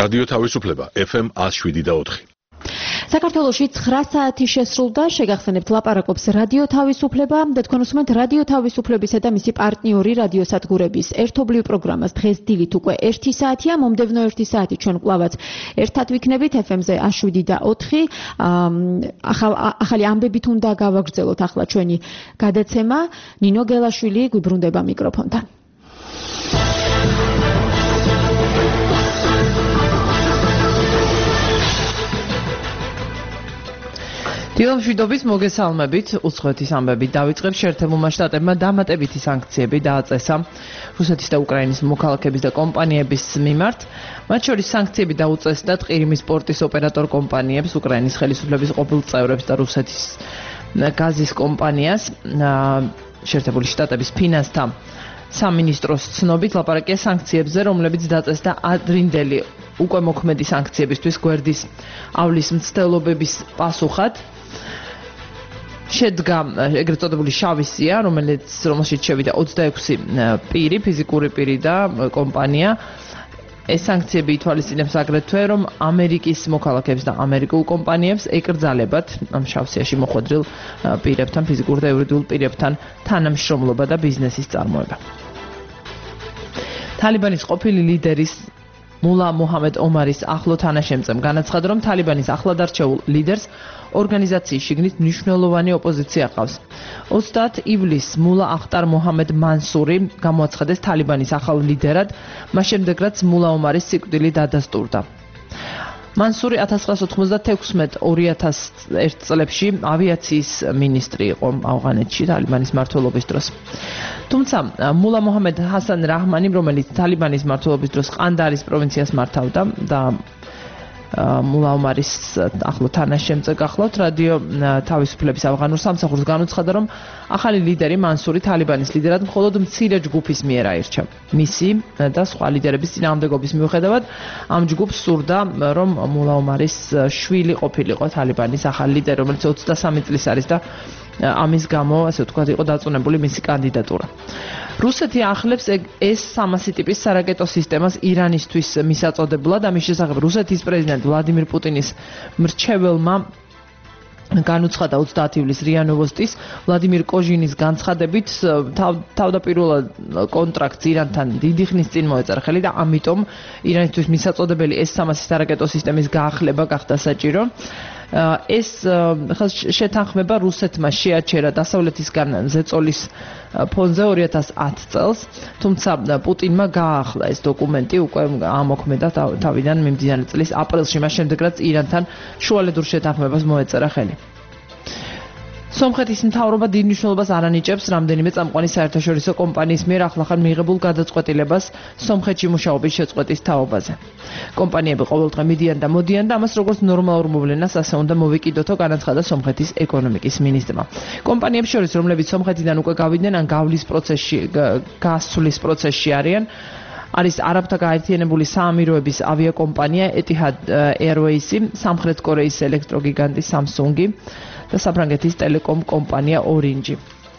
რადიო თავისუფლება FM 107.4. საქართველოში 9 საათი შესრულდა, შეგახსენებთ ლაპარაკობს რადიო თავისუფლება და თქვენ უსმენთ რადიო თავისუფლებისა და მისი პარტნიორი რადიოსადგურების ერთობლივ პროგრამას. დღეს დილით უკვე 1 საათია, მომდევნო 1 საათი ჩვენ კვლავაც ერთად ვიქნებით FM-ზე 107.4. ახალი ამბებით უნდა გავაგრძელოთ ახლა ჩვენი გადაცემა. ნინო გელაშვილი გვიბრუნდება მიკროფონთან. დილამშვიდობის მოგესალმებით, უცხოეთის ამბებით დავიწყებ. შეერთებულმა შტატებმა დამატებითი სანქციები დააწესა რუსეთის და უკრაინის მოქალაქეების და კომპანიების მიმართ. მათ შორის სანქციები დაუწესდა ყირიმის პორტის ოპერატორ კომპანიებს, უკრაინის ხელისუფლების ყოფილ წევრებს და რუსეთის გაზის კომპანიას. შეერთებული შტატების ფინანსთა სამინისტროს ცნობით ლაპარაკია სანქციებზე, რომლებიც დაწესდა ადრინდელი უკვე მოქმედი სანქციებისთვის გვერდის ავლის მცდელობების პასუხად. შედგა ეგრეთ წოდებული შავი სია, რომელშიც შევიდა 26 პირი, ფიზიკური პირი და კომპანია. ეს სანქციები ითვალისწინებს აგრეთვე, რომ ამერიკის მოქალაქეებს და ამერიკულ კომპანიებს ეკრძალებათ ამ შავ სიაში მოხვედრილ პირებთან, ფიზიკურ და იურიდიულ პირებთან თანამშრომლობა და ბიზნესის წარმოება. თალიბანის ყოფილი ლიდერის მულა მუჰამედ ომარის ახლო თანაშემწემ განაცხადა, რომ თალიბანის ახლად არჩეულ ლიდერს ორგანიზაციის შიგნით მნიშვნელოვანი ოპოზიცია ყავს. 30 ივლისს მულა ახტარ მუჰამედ მანსური გამოაცხადეს თალიბანის ახალ ლიდერად, მას შემდეგ რაც მულა ომარის სიკვდილი დადასტურდა. მანსური 1996-2001 წლებში ავიაციის მინისტრი იყო ავღანეთში თალიბანის მმართველობის დროს. თუმცა მულა მუჰამედ ჰასან რაჰმანი, რომელიც თალიბანის მმართველობის დროს ყანდარის პროვინციას მართავდა და მულა ომარის ახლო თანაშემწე გახლავთ, რადიო თავისუფლების ავღანურ სამსახურს განუცხადა, რომ ახალი ლიდერი მანსური თალიბანის ლიდერად მხოლოდ მცირე ჯგუფის მიერ აირჩა. მისი და სხვა ლიდერების წინააღმდეგობის მიუხედავად, ამ ჯგუფს სურდა, რომ მულა ომარის შვილი ყოფილიყო თალიბანის ახალი ლიდერი, რომელიც 23 წლის არის და ამის გამო, ასე ვთქვათ, იყო დაწუნებული მისი კანდიდატურა. რუსეთი ახლებს S-300 ტიპის სარაკეტო სისტემას ირანისთვის მისაწოდებლად. ამის შესახებ რუსეთის პრეზიდენტ ვლადიმირ პუტინის მრჩეველმა განუცხადა 30 ივლისს RIA Novosti-ს ვლადიმირ კოჟინის განცხადებით, თავდაპირველად კონტრაქტს ირანთან დიდი ხნის წინ მოეწერა ხელი და ამიტომ ირანისთვის მისაწოდებელი S-300 სარაკეტო სისტემის გაახლება გახდა საჭირო. ეს შეთანხმება რუსეთმა შეაჩერა დასავლეთისგან ზეწოლის ფონზე 2010 წელს, თუმცა პუტინმა გააახლა ეს დოკუმენტი უკვე ამოქმედა თავიდან მიმდინარე წლის აპრილში, მას შემდეგ რაც ირანთან შუალედურ შეთანხმებას მოეწერა ხელი. სომხეთის მთავრობა დიდ მნიშვნელობას არ ანიჭებს რამდენიმე წამყვანი საერთაშორისო კომპანიის მიერ ახლახან მიიღებულ გადაწყვეტილებას სომხეთში მუშაობის შეწყვეტის თაობაზე. კომპანიები ყოველდღე მიდიან და მოდიან და ამას როგორც ნორმალურ მოვლენას ასე უნდა მოვიკიდოთო, განაცხადა სომხეთის ეკონომიკის მინისტრმა. კომპანიებს შორის, რომლებიც სომხეთიდან უკვე გავიდნენ ან გასვლის პროცესში არიან, არის არაბთა გაერთიანებული საამიროების ავიაკომპანია Etihad Airways-ი, სამხრეთ კორეის ელექტროგიგანტი Samsung-ი და საფრანგეთის ტელეკომ კომპანია Orange.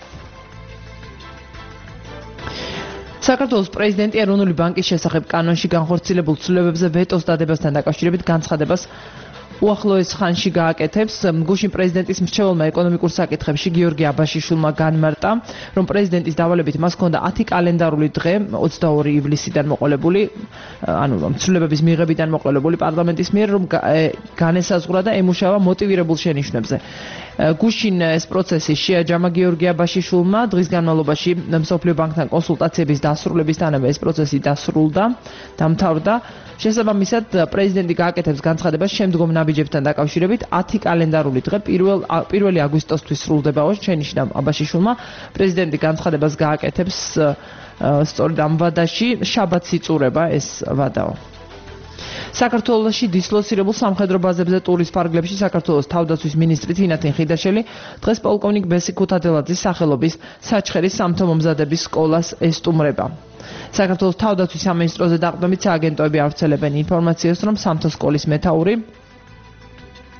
საქართველოს პრეზიდენტი ეროვნული ბანკის შესახებ კანონში განხორციელებულ ცვლილებებზე ვეტოს დადებასთან დაკავშირებით განცხადებას უახლოეს ხანში გააკეთებს. გუშინ პრეზიდენტის მრჩეველმა ეკონომიკურ საკითხებში გიორგი აბაშიშვილმა განმარტა, რომ პრეზიდენტის დავალებით მას ჰქონდა 10 კალენდარული დღე 22 ივლისიდან მოყოლებული, ანუ რომ ცვლილებების მიღებიდან მოყოლებული პარლამენტის მიერ, რომ განესაზღვრა და ემუშავა მოტივირებულ შენიშვნებზე. გუშინ ეს პროცესი შეაჯამა გიორგი აბაშიშვილმა, დღის განმავლობაში მსოფლიო ბანკთან კონსულტაციების დასრულებისთანავე ეს პროცესი დასრულდა, დამთავრდა. შესაბამისად, პრეზიდენტი გააკეთებს განცხადებას შემდგომ ნაბიჯებთან დაკავშირებით 10 კალენდარული დღე 1 აგვისტოსთვის სრულდებაო, შენიშნა აბაშიშვილმა. პრეზიდენტი განცხადებას გააკეთებს სწორედ ამ ვადაში, შაბათს იწურება ეს ვადაო. საქართველოში დისლოცირებულ სამხედრო ბაზებზე ტურის ფარგლებში საქართველოს თავდაცვის მინისტრი თინათინ ხიდაშელი დღეს პოლკოვნიკ ბესი ქუთათელაძის სახელობის საჩხერის სამთო-მომზადების სკოლას ესტუმრება. საქართველოს თავდაცვის სამინისტროზე დაყრდნობით სააგენტოები ავრცელებენ ინფორმაციას, რომ სამთო სკოლის მეთაური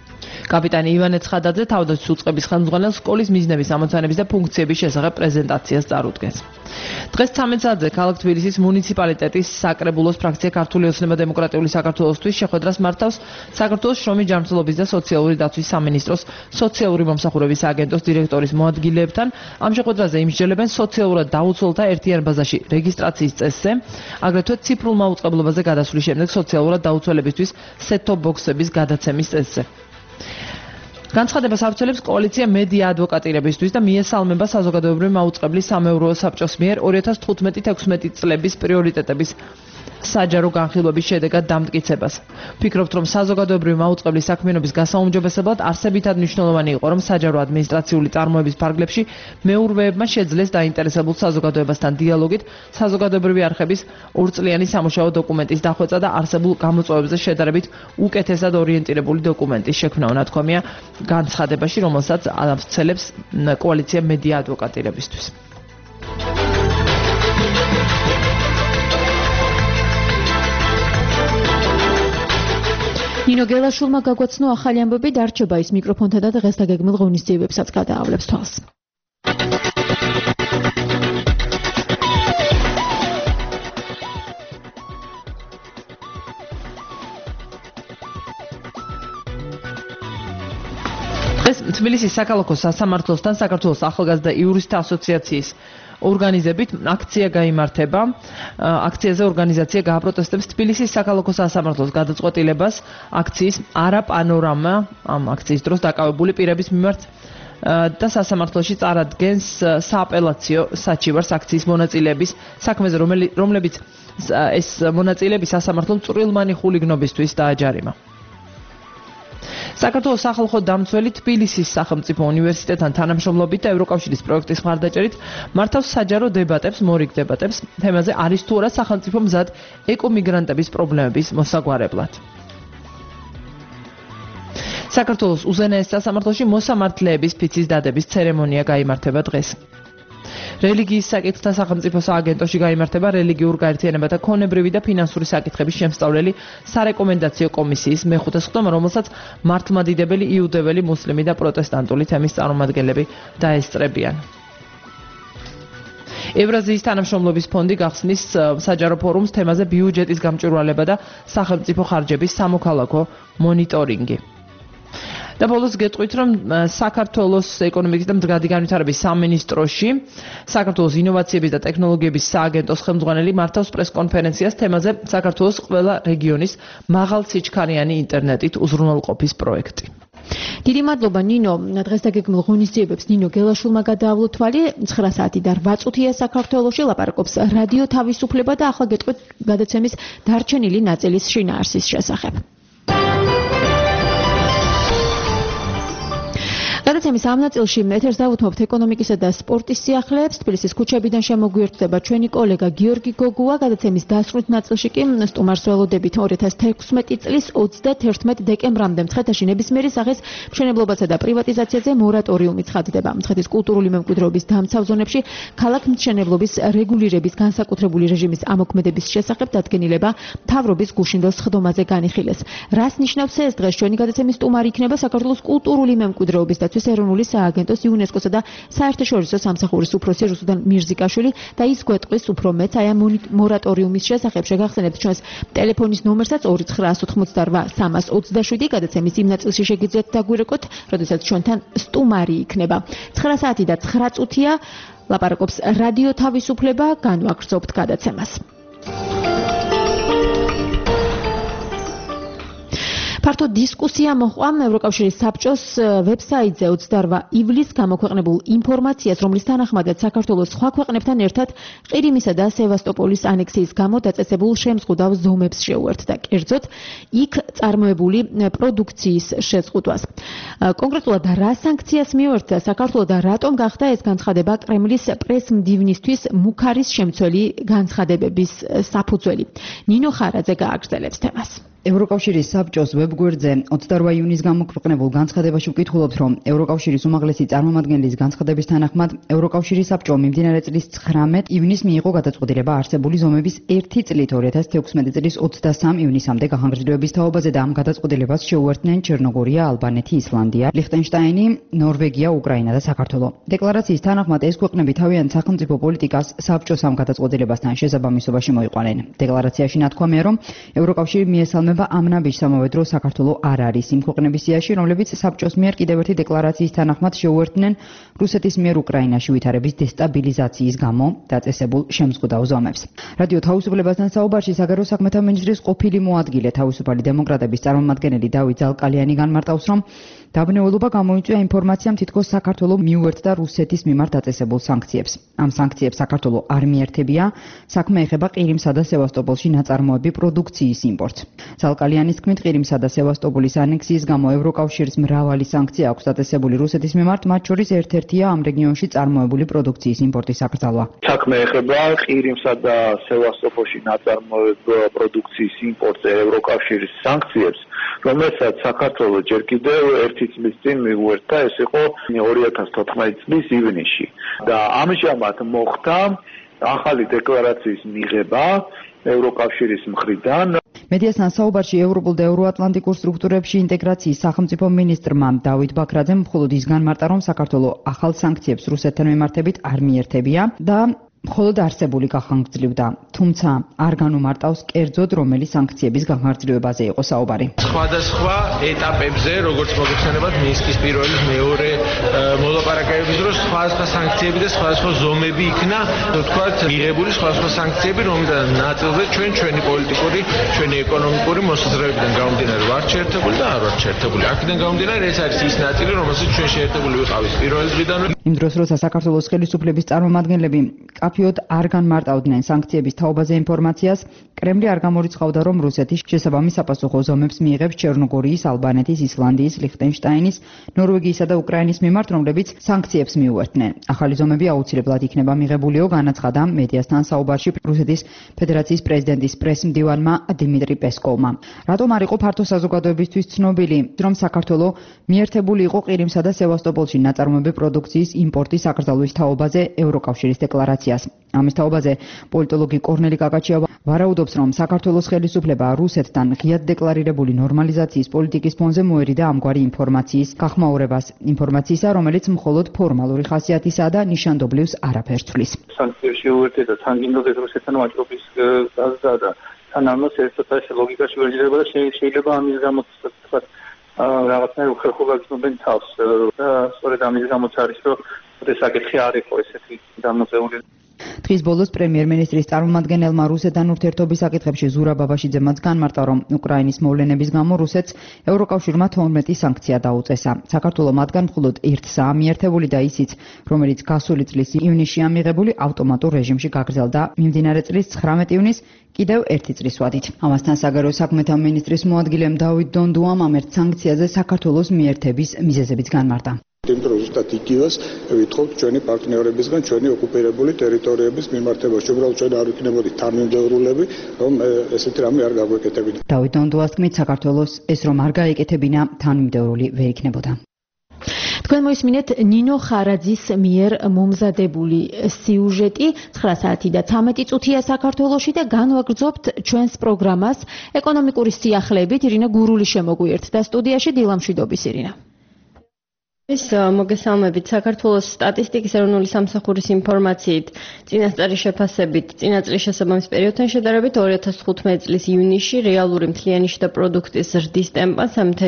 კაპიტანი ივანე ცხადაძე თავდაცვის უწყების ხელმძღვანელს სკოლის მიზნების, ამოცანების და ფუნქციების შესახებ პრეზენტაციას წარუდგენს. დღეს 13 საათზე ქალაქ თბილისის მუნიციპალიტეტის საკრებულოს ფრაქცია ქართული ოცნება დემოკრატიული საქართველოსთვის შეხვედრას მართავს საქართველოს შრომის ჯანმრთელობის და სოციალური დაცვის სამინისტროს სოციალური მომსახურების აგენტოს დირექტორის მოადგილეებთან. ამ შეხვედრაზე იმსჯელებენ სოციალურად დაუცველთა ერთიან ბაზაში რეგისტრაციის წესზე, აგრეთვე ციფრულ მაუწყებლობაზე გადასვლის შემდეგ სოციალურად დაუცველებისთვის set-top box-ების გადაცემის წესზე. განცხადებას ავრცელებს კოალიცია მედია ადვოკატირებისთვის და მიესალმება საზოგადოებრივი მაუწყებლის სამეურვეო საბჭოს მიერ 2015-16 წლების პრიორიტეტების საჯარო განხილვების შედეგად დამტკიცებას. ვფიქრობთ, რომ საზოგადოებრივი მაუწყებლის საქმიანობის გასაუმჯობესებლად არსებითად მნიშვნელოვანი იყო, რომ საჯარო ადმინისტრაციული წარმოების ფარგლებში მეურვეებმა შეძლეს დაინტერესებულ საზოგადოებასთან დიალოგით საზოგადოებრივი არხების ორწლიანი სამუშაო დოკუმენტის დახვეწა და არსებულ გამოწვევებზე შედარებით უკეთესად ორიენტირებული დოკუმენტის შექმნა უნათქვამია განცხადებაში, რომელსაც ავრცელებს კოალიცია მედია ადვოკატირებისთვის. ნინო გელაშვილმა გაგვაცნო ახალი ამბები, დარჩება ის მიკროფონთან და დღეს დაგეგმილ ღონისძიებებსაც გადაავლებს თვალს. დღეს თბილისის საქალაქო სასამართლოსთან საქართველოს ახალგაზრდა იურისტთა ასოციაციის ორგანიზებით აქცია გაიმართება. აქციაზე ორგანიზაცია გააპროტესტებს თბილისის საქალაქო სასამართლოს გადაწყვეტილებას აქციის არა პანორამა ამ აქციის დროს დაკავებული პირების მიმართ და სასამართლოში წარადგენს სააპელაციო საჩივარს აქციის მონაწილეების საქმეზე, რომლებიც ეს მონაწილეები სასამართლომ წვრილმანი ხულიგნობისთვის დააჯარიმა. საქართველოს სახალხო დამცველი თბილისის სახელმწიფო უნივერსიტეტთან თანამშრომლობით და ევროკავშირის პროექტის მხარდაჭერით მართავს საჯარო დებატებს, მორიგ დებატებს თემაზე არის თუ არა სახელმწიფო მზად ეკომიგრანტების პრობლემების მოსაგვარებლად. საქართველოს უზენაეს სასამართლოში მოსამართლეების ფიცის დადების ცერემონია გაიმართება დღეს. რელიგიის საკითხთა სახელმწიფო სააგენტოში გაიმართება რელიგიურ გაერთიანებათა ქონებრივი და ფინანსური საკითხების შემსწავლელი სარეკომენდაციო კომისიის მეხუთე სხდომა, რომელსაც მართლმადიდებელი, იუდეველი, მუსლიმი და პროტესტანტული თემის წარმომადგენლები დაესწრებიან. ევრაზიის თანამშრომლობის ფონდი გახსნის საჯარო ფორუმს თემაზე ბიუჯეტის გამჭვირვალება და სახელმწიფო ხარჯების სამოქალაქო მონიტორინგი. და ბოლოს გეტყვით, რომ საქართველოს ეკონომიკის და მდგრადი განვითარების სამინისტროში საქართველოს ინოვაციების და ტექნოლოგიების სააგენტოს ხელმძღვანელი მართავს პრესკონფერენციას თემაზე საქართველოს ყველა რეგიონის მაღალსიჩქარიანი ინტერნეტით უზრუნველყოფის პროექტი. დიდი მადლობა ნინო, დღეს დაგეგმილ ღონისძიებებს ნინო გელაშვილმა გადაავლო თვალი. 9 საათი და 8 წუთია საქართველოში ლაპარაკობს რადიო თავისუფლება და ახლა გეტყვით გადაცემის დარჩენილი ნაწილის შინაარსის შესახებ. გადაცემის ამ ნაწილში ეთერს დავუთმობთ ეკონომიკისა და სპორტის სიახლეებს. თბილისის ქუჩებიდან შემოგვიერთდება ჩვენი კოლეგა გიორგი გოგუა. გადაცემის დასრულით ნაწილში კი სტუმარს ველოდებით 2016 წლის 31 დეკემბრამდე მცხეთაში ნებისმიერი სახის მშენებლობასა და პრივატიზაციაზე მორატორიუმი ცხადდება. მცხეთის კულტურული მემკვიდრეობის დამცავ ზონებში ქალაქმშენებლობის რეგულირების განსაკუთრებული რეჟიმის ამოქმედების შესახებ დადგენილება მთავრობის გუშინდელ სხდომაზე განიხილეს. რას ნიშნავს ეს? დღეს ჩვენი გადაცემის სტუმარი იქნება საქართველოს კულტურული მემკვიდრეობის ეროვნული სააგენტოს იუნესკოსა და საერთაშორისო სამსახურის უფროსი რუსუდან მირზიკაშვილი და ის გვეტყვის უფრო მეც აი ამ მორატორიუმის შესახებ. შეგახსენებთ ჩვენს ტელეფონის ნომერსაც 2988327. გადაცემის იმ ნაწილში შეგიძლიათ დაგვირეკოთ, როდესაც ჩვენთან სტუმარი იქნება. 9 საათი და 9 წუთია ლაპარაკობს რადიო თავისუფლება, განვაგრძობთ გადაცემას. ფართო დისკუსია მოჰყვა ევროკავშირის საბჭოს ვებსაიტზე 28 ივლისს გამოქვეყნებულ ინფორმაციას, რომლის თანახმადაც საქართველოს სხვა ქვეყნებთან ერთად ყირიმისა და სევასტოპოლის ანექსიის გამო დაწესებულ შემზღუდავ ზომებს შეუერთდა, კერძოდ იქ წარმოებული პროდუქციის შეზღუდვას. კონკრეტულად რა სანქციას მიუერთდა საქართველო და რატომ გახდა ეს განცხადება კრემლის პრესმდივნისთვის მუქარის შემცველი განცხადებების საფუძველი. ნინო ხარაძე გააგრძელებს თემას. ევროკავშირის საბჭოს ვებგვერდზე 28 იუნის გამოქვეყნებულ განცხადებაში ვკითხულობთ, რომ ევროკავშირის უმაღლესი წარმომადგენლის განცხადების თანახმად ევროკავშირის საბჭომ მიმდინარე წლის 19 ივნისს მიიღო გადაწყვეტილება არსებული ზომების 1 წლით 2016 წლის 23 ივნისამდე გახანგრძლივების თაობაზე და ამ გადაწყვეტილებას შეუერთდნენ ჩერნოგორია, ალბანეთი, ისლანდია, ლიხტენშტაინი, ნორვეგია, უკრაინა და საქართველო. დეკლარაციის თანახმად ეს ქვეყნები თავიანთ სახელმწიფო პოლიტიკას საბჭოს ამ გადაწყვეტილებასთან შესაბამისობაში მოიყვანენ. დეკლარაციაში ნათქვამია, რომ ევროკავშირი მიესალმება ამ ნაბიჯს ამავე დროს საქართველო არ არის იმ ქვეყნების სიაში, რომლებიც საბჭოს მიერ კიდევ ერთი დეკლარაციის თანახმად შეუერთდნენ რუსეთის მიერ უკრაინაში ვითარების დესტაბილიზაციის გამო დაწესებულ შემზღუდავ ზომებს. რადიო თავისუფლებასთან საუბარში საგარეო საქმეთა მინისტრის ყოფილი მოადგილე თავისუფალი დემოკრატების წარმომადგენელი დავით ზალკალიანი განმარტავს, რომ დაბნეულობა გამოიწვია ინფორმაციამ თითქოს საქართველო მიუერთდა რუსეთის მიმართ დაწესებულ სანქციებს. ამ სანქციებს საქართველო არ მიერთებია, საქმე ეხება ყირიმსა და სევასტოპოლში ნაწარმოები პროდუქციის იმპორტს. ზალკალიანის თქმით, ყირიმსა და სევასტოპოლის ანექსიის გამო ევროკავშირს მრავალი სანქცია აქვს დაწესებული რუსეთის მიმართ, მათ შორის ერთ-ერთია ამ რეგიონში წარმოებული პროდუქციის იმპორტის აკრძალვა. საქმე ეხება ყირიმსა და სევასტოპოლში ნაწარმოებულ პროდუქციის იმპორტს ევროკავშირის სანქციებს, რომელსაც საქართველო ჯერ კიდევ 1 წლის წინ მიუერთდა, ეს იყო 2014 წლის ივნისში. და ამჟამად მოხდა ახალი დეკლარაციის მიღება ევროკავშირის მხრიდან. მედიასთან საუბარში ევროპულ და ევროატლანტიკურ სტრუქტურებში ინტეგრაციის სახელმწიფო მინისტრმა დავით ბაქრაძემ მხოლოდ ის განმარტა, რომ საქართველო ახალ სანქციებს რუსეთთან მიმართებით არ მიერთებია და მხოლოდ არსებული გახანგრძლივდა, თუმცა არ განუმარტავს კერძოდ რომელი სანქციების გახანგრძლივებაზე იყო საუბარი. სხვადასხვა ეტაპებზე, როგორც მოგეხსენებათ, მინსკის პირველი მეორე მოლაპარაკებების დროს სხვადასხვა სანქციები და სხვადასხვა ზომები იქნა, თქვათ, მიღებული სხვადასხვა სანქციები, რომელთაც ნაწილზე ჩვენი პოლიტიკური, ჩვენი ეკონომიკური მოსაზრებებიდან გამომდინარე ვართ შეერთებული და არ ვართ შეერთებული. აქედან გამომდინარე ეს არის ის ნაწილი, რომელსაც ჩვენ შეერთებული ვიყავით პირველი დღიდანვე. იმ დროს, როცა საქართველოს ხელისუფლების წარმომადგენლები კაფეოდ არ განმარტავდნენ სანქციების თაობაზე ინფორმაციას, კრემლი არ გამორიცხავდა, რომ რუსეთი შესაბამის საპასუხო ზომებს მიიღებს ჩერნოგორიის, ალბანეთის, ისლანდიის, ლიხტენშტაინის, ნორვეგიისა და უკრაინის მიმართ, რომლებიც სანქციებს მიუერთდნენ. ახალი ზომები აუცილებლად იქნება მიღებულიო, განაცხადა მედიასთან საუბარში რუსეთის ფედერაციის პრეზიდენტის პრესმდივანმა დიმიტრი პესკოვმა. რატომ არ იყო ფართო საზოგადოებისთვის ცნობილი, რომ საქართველო მიერთებული იყო ყირიმსა და სევასტოპოლში ნაწარმოები პროდუქციის იმპორტის აკრძალვის თაობაზე ევროკავშირის დეკლარაციას. ამის თაობაზე პოლიტოლოგი კორნელი კაკაჩია ვარაუდობს, რომ საქართველოს ხელისუფლება რუსეთთან ღიად დეკლარირებული ნორმალიზაციის პოლიტიკის ფონზე მოერიდა ამგვარი ინფორმაციის გახმაურებას, ინფორმაციისა, რომელიც მხოლოდ ფორმალური ხასიათისაა და ნიშანდობლივს არაფერს თვლის. სანქციებში შეუერთდა თანგინდოდეს რუსეთთან ვაჭრობის გაზდა და თან ამას ერთადერთი ლოგიკაში ვერჯდება და შეიძლება ამის გამო თქვა რაღაცნაირ უხერხობა გრძნობენ თავს და სწორედ ამის გამოც არის, რომ ეს საკითხი არ იყო ესეთი დამოწეული. დღის ბოლოს პრემიერ-მინისტრის წარმომადგენელმა რუსეთთან ურთიერთობის საკითხებში ზურაბ ბაბაშიძემაც განმარტა, რომ უკრაინის მოვლენების გამო რუსეთს ევროკავშირმა 12 სანქცია დაუწესა. საქართველო მათგან მხოლოდ ერთსაა მიერთებული და ისიც, რომელიც გასული წლის ივნისშია მიღებული, ავტომატურ რეჟიმში გაგრძელდა მიმდინარე წლის 19 ივნისს კიდევ 1 წლის ვადით. ამასთან საგარეო საქმეთა მინისტრის მოადგილემ დავით დონდუამ ამ ერთ სანქციაზე საქართველოს მიერთების მიზეზებიც განმარტა. იმიტომ რომ ზუსტად იგივეს ვითხოვთ ჩვენი პარტნიორებისგან ჩვენი ოკუპირებული ტერიტორიების მიმართებაში, უბრალოდ ჩვენ არ ვიქნებოდით თანმიმდევრულები, რომ ესეთი რამე არ გაგვეკეთებინა. დავით დონდუას თქმით, საქართველოს ეს რომ არ გაეკეთებინა, თანმიმდევრული ვერ იქნებოდა. თქვენ მოისმინეთ ნინო ხარაძის მიერ მომზადებული სიუჟეტი 9 საათი და 13 წუთია საქართველოში და განვაგრძობთ ჩვენს პროგრამას ეკონომიკური სიახლეებით. ირინა გურული შემოგვიერთდა სტუდიაში. დილამშვიდობის ირინა. ეს მოგესალმებით. საქართველოს სტატისტიკის ეროვნული სამსახურის ინფორმაციით წინასწარი შეფასებით წინა წლის შესაბამის პერიოდთან შედარებით 2015 წლის ივნისში რეალური მთლიანი შიდა პროდუქტის ზრდის ტემპა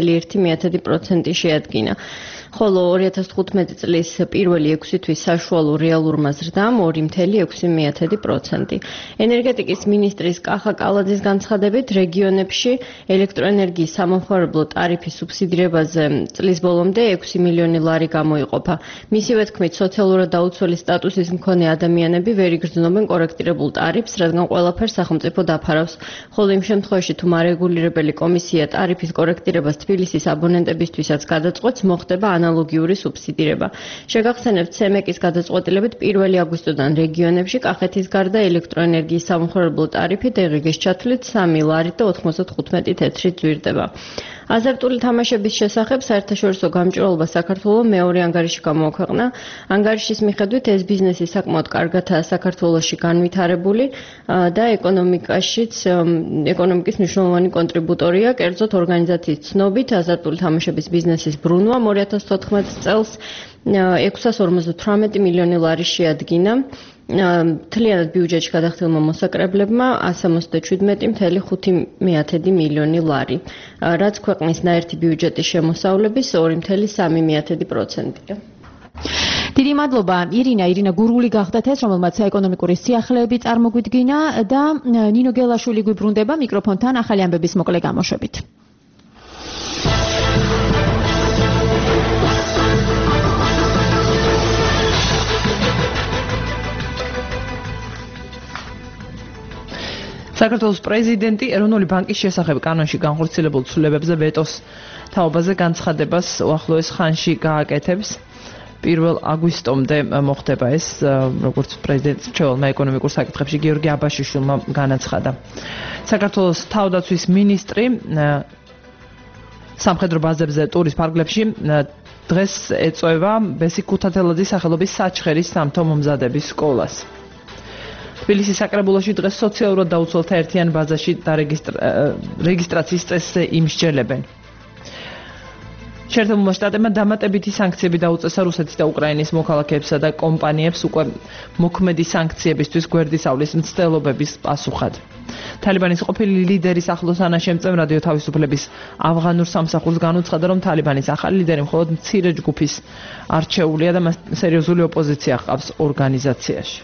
3.1% შეადგინა. ხოლო 2015 წლის პირველი 6 თვის საშუალო რეალურმა ზრდამ 2.6%. ენერგეტიკის მინისტრის კახა კალაძის განცხადებით, რეგიონებში ელექტროენერგიის სამომხმარებლო ტარიფის სუბსიდირებაზე წლის ბოლომდე 6 მილიონი ლარი გამოიყოფა. მისივე თქმით, სოციალურად დაუცველი სტატუსის მქონე ადამიანები ვერ იგრძნობენ კორექტირებულ ტარიფს, რადგან ყველაფერს სახელმწიფო დაფარავს. ხოლო იმ შემთხვევაში, თუ მარეგულირებელი კომისია ტარიფის კორექტირებას თბილისის აბონენტებისთვისაც გადაწყვეტს, მოხდება ანალოგიური სუბსიდირება. შეგახსენებთ, CEMEC-ის გადაწყვეტილებით 1 აგვისტოდან რეგიონებში კახეთის გარდა ელექტროენერგიის სამხმარებლო ტარიფი დეღიგის ჩათვლით 3 ლარით და 95 თეთრით ძვირდება. აზარტული თამაშების შესახებ საერთაშორისო გამჭვირვალობა საქართველოს მეორე ანგარიში გამოაქვეყნა. ანგარიშის მიხედვით ეს ბიზნესი საკმაოდ კარგადაა საქართველოში განვითარებული და ეკონომიკის მნიშვნელოვანი კონტრიბუტორია. კერძოდ ორგანიზაციის ცნობით აზარტული თამაშების ბიზნესის ბრუნვა 2014 წელს 658 მილიონი ლარი შეადგინა. მთლიანად ბიუჯეტში გადახდილმა მოსაკრებლებმა 177.5 მილიონი ლარი, რაც ქვეყნის ნაერთი ბიუჯეტის შემოსავლების 2.3%-ია. დიდი მადლობა ირინა გურული გახდათ ეს, რომელმაც ეკონომიკური სიახლეები წარმოგვიდგინა და ნინო გელაშვილი გვიბრუნდება მიკროფონთან ახალი ამბების მოკლე გამოშვებით. საქართველოს პრეზიდენტი ეროვნული ბანკის შესახებ კანონში განხორციელებულ ცვლილებებზე ვეტოს თაობაზე განცხადებას უახლოეს ხანში გააკეთებს. 1 აგვისტომდე მოხდება ეს, როგორც პრეზიდენტის მრჩეველმა ეკონომიკურ საკითხებში გიორგი აბაშიშვილმა განაცხადა. საქართველოს თავდაცვის მინისტრი სამხედრო ბაზებზე ტურის ფარგლებში დღეს ეწევა ბესიკ ქუთათელაძის სახელობის საჩხერის სამთო მომზადების სკოლას. თბილისის საკრებულოში დღეს სოციალურად დაუცველთა ერთიან ბაზაში რეგისტრაციის წესზე იმსჯელებენ. შეერთებულმა შტატებმა დამატებითი სანქციები დაუწესა რუსეთის და უკრაინის მოქალაქეებსა და კომპანიებს უკვე მოქმედი სანქციებისთვის გვერდისავლის მცდელობების პასუხად. თალიბანის ყოფილი ლიდერის ახლოს ანაშემწემ რადიო თავისუფლების ავღანურ სამსახურს განუცხადა, რომ თალიბანის ახალი ლიდერი მხოლოდ მცირე ჯგუფის არჩეულია და მას სერიოზული ოპოზიცია ჰყავს ორგანიზაციაში.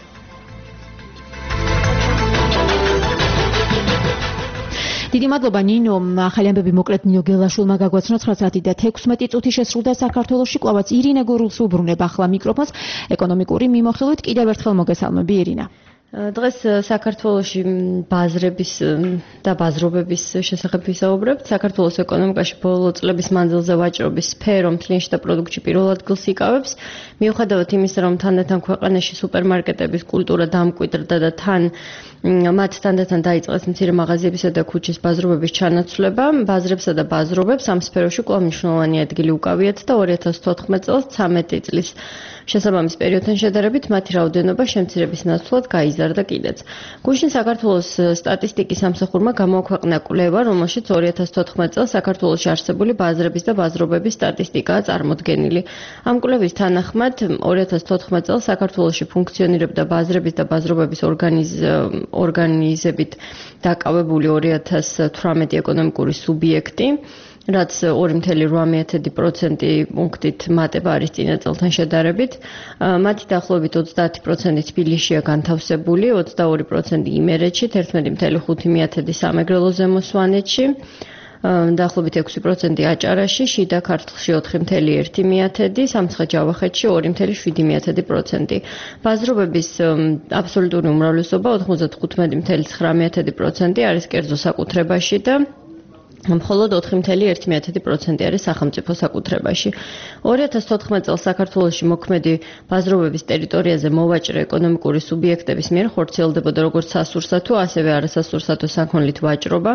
დიდი მადლობა ნინო, ახალი ამბები მოკლედ ნინო გელაშვილმა გაგვაცნო 9 საათი და 16 წუთი შესრულდა საქართველოში. კვლავაც ირინა გურულს უბრუნებ ახლა მიკროფონს ეკონომიკური მიმოხილვით. კიდევ ერთხელ მოგესალმები ირინა. დღეს საქართველოში ბაზრების და ბაზრობების შესახებ ვისაუბრებთ. საქართველოს ეკონომიკაში ბოლო წლების მანძილზე ვაჭრობის სფერო მთლიანში და პროდუქტში პირველ ადგილს იკავებს. მიუხედავად იმისა, რომ თანდათან ქვეყანაში სუპერმარკეტების კულტურა დამკვიდრდა და მათ თანდათან დაიწყეს მცირე მაღაზიებისა და ქუჩის ბაზრობების ჩანაცვლება, ბაზრებსა და ბაზრობებს ამ სფეროში კვლავ მნიშვნელოვანი ადგილი უკავიათ და 2014 წელს 13 წლის შესაბამის პერიოდთან შედარებით მათი რაოდენობა შემცირების ნაცვლად გაიზარდა კიდეც. გუშინ საქართველოს სტატისტიკის სამსახურმა გამოაქვეყნა კვლევა, რომელშიც 2014 წელს საქართველოში არსებული ბაზრების და ბაზრობების სტატისტიკაა წარმოდგენილი. ამ კვლევის თანახმად 2014 წელს საქართველოში ფუნქციონირებდა ბაზრების და ბაზრობების ორგანიზებით დაკავებული 2018 ეკონომიკური სუბიექტი, რაც 2.8% პუნქტით მატება არის წინა წელთან შედარებით. მათი დაახლოებით 30% თბილისშია განთავსებული, 22% იმერეთში, 11.5% სამეგრელო ზემო სვანეთში, დაახლოებით 6% აჭარაში, შიდა ქართლში 4.1%, სამცხე-ჯავახეთში 2.7%. ბაზრობების აბსოლუტური უმრავლესობა 95.9% არის კერძო საკუთრებაში და მხოლოდ 4.1% არის სახელმწიფო საკუთრებაში. 2014 წელს საქართველოში მოქმედი ბაზრობების ტერიტორიაზე მოვაჭრე ეკონომიკური სუბიექტების მიერ ხორციელდებოდა როგორც სასურსათო, ასევე არასასურსათო საქონლით ვაჭრობა.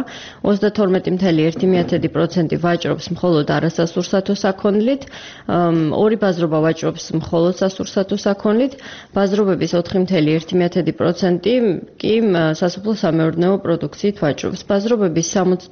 32.1% ვაჭრობს მხოლოდ არასასურსათო საქონლით, 2 ბაზრობა ვაჭრობს მხოლოდ სასურსათო საქონლით, ბაზრობების 4.1% კი სასოფლო-სამეურნეო პროდუქციით ვაჭრობს. ბაზრობების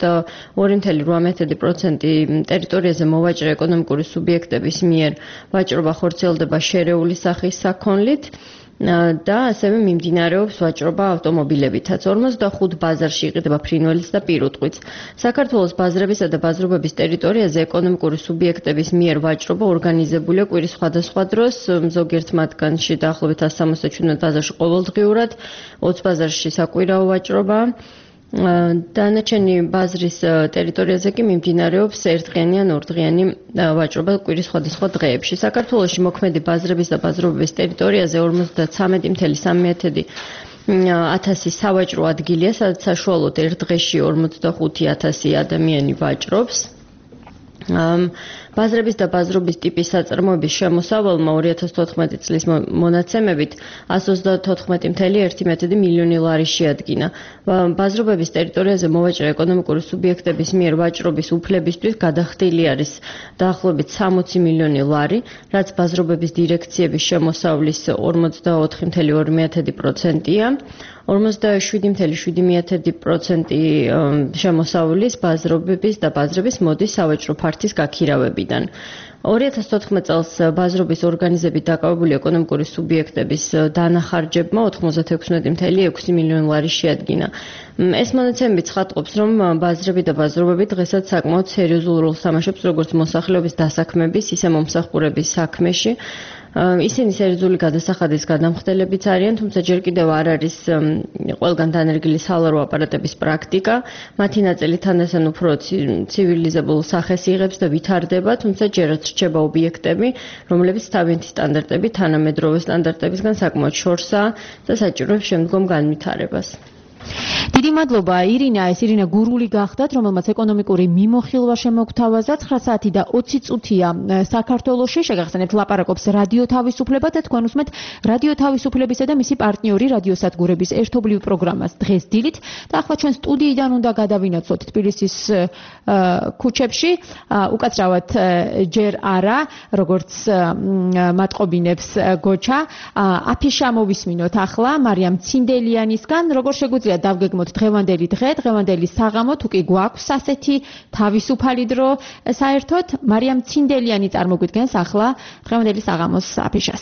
2.8% ტერიტორიაზე მოვაჭრე ეკონომიკური სუბიექტების მიერ ვაჭრობა ხორციელდება შერეული სახის საქონლით და ასევე მიმდინარეობს ვაჭრობა ავტომობილებითაც. 45 ბაზარში იყიდება ფრინველიც და პირუტყვიც. საქართველოს ბაზრებისა და ბაზრობების ტერიტორიაზე ეკონომიკური სუბიექტების მიერ ვაჭრობა ორგანიზებულია კვირის სხვადასხვა დროს, ზოგიერთ მათგანში დაახლოებით 177 ბაზარში ყოველდღიურად, 20 ბაზარში საკვირაო ვაჭრობა. დანარჩენი ბაზრის ტერიტორიაზე კი მიმდინარეობს ერთდღიანი ან ორდღიანი ვაჭრობა კვირის სხვადასხვა დღეებში. საქართველოში მოქმედი ბაზრების და ბაზრობების ტერიტორიაზე 53.3 სავაჭრო ადგილია, სადაც საშუალოდ ერთ დღეში 45,000 ადამიანი ვაჭრობს. ბაზრების და ბაზრობის ტიპის საწარმოების შემოსავალმა 2014 წლის მონაცემებით 134.1 მილიონი ლარი შეადგინა. ბაზრობების ტერიტორიაზე მოვაჭრე ეკონომიკური სუბიექტების მიერ ვაჭრობის უფლებისთვის გადახდილი არის დაახლოებით 60 მილიონი ლარი, რაც ბაზრობების დირექციების შემოსავლის 44.2%-ია. 47.7% შემოსავლის ბაზრობების და ბაზრების მოდის სავაჭრო ფართის გაქირავებიდან. 2014 წელს ბაზრობის ორგანიზებით დაკავებული ეკონომიკური სუბიექტების დანახარჯებმა 96.6 მილიონი ლარი შეადგინა. ეს მონაცემები ცხადყოფს, რომ ბაზრები და ბაზრობები დღესაც საკმაოდ სერიოზულ როლს თამაშობს როგორც მოსახლეობის დასაქმების, ისე მომსახურების საქმეში. ისინი სერიოზული გადასახადის გადამხდელებიც არიან, თუმცა ჯერ კიდევ არ არის ყველგან დანერგილი სალარო აპარატების პრაქტიკა. მათი ნაწილი თანდათან უფრო ცივილიზებულ სახეს იღებს და ვითარდება, თუმცა ჯერაც რჩება ობიექტები, რომლებიც თავიანთი სტანდარტებით თანამედროვე სტანდარტებისგან საკმაოდ შორსაა და საჭიროებს შემდგომ განვითარებას. დიდი მადლობა ირინა, ეს ირინა გურული გახდათ, რომელმაც ეკონომიკური მიმოხილვა შემოგთავაზა. 9 საათი და 20 წუთია საქართველოში. შეგახსენებთ ლაპარაკობს რადიო თავისუფლება და თქვენ უსმენთ რადიო თავისუფლებისა და მისი პარტნიორი რადიოსადგურების ერთობლივ პროგრამას დღეს დილით და ახლა ჩვენ სტუდიიდან უნდა გადავინაცვლოთ თბილისის ქუჩებში. უკაცრავად ჯერ არა, როგორც მატყობინებს გოჩა. აფიშა მოვისმინოთ ახლა მარიამ ცინდელიანისგან, როგორ შეგვიძლია დავგეგმოთ დღევანდელი დღე, დღევანდელი საღამო, თუ კი გვაქვს ასეთი თავისუფალი დრო საერთოდ, მარიამ ცინდელიანი წარმოგვიდგენს ახლა დღევანდელი საღამოს აფიშას.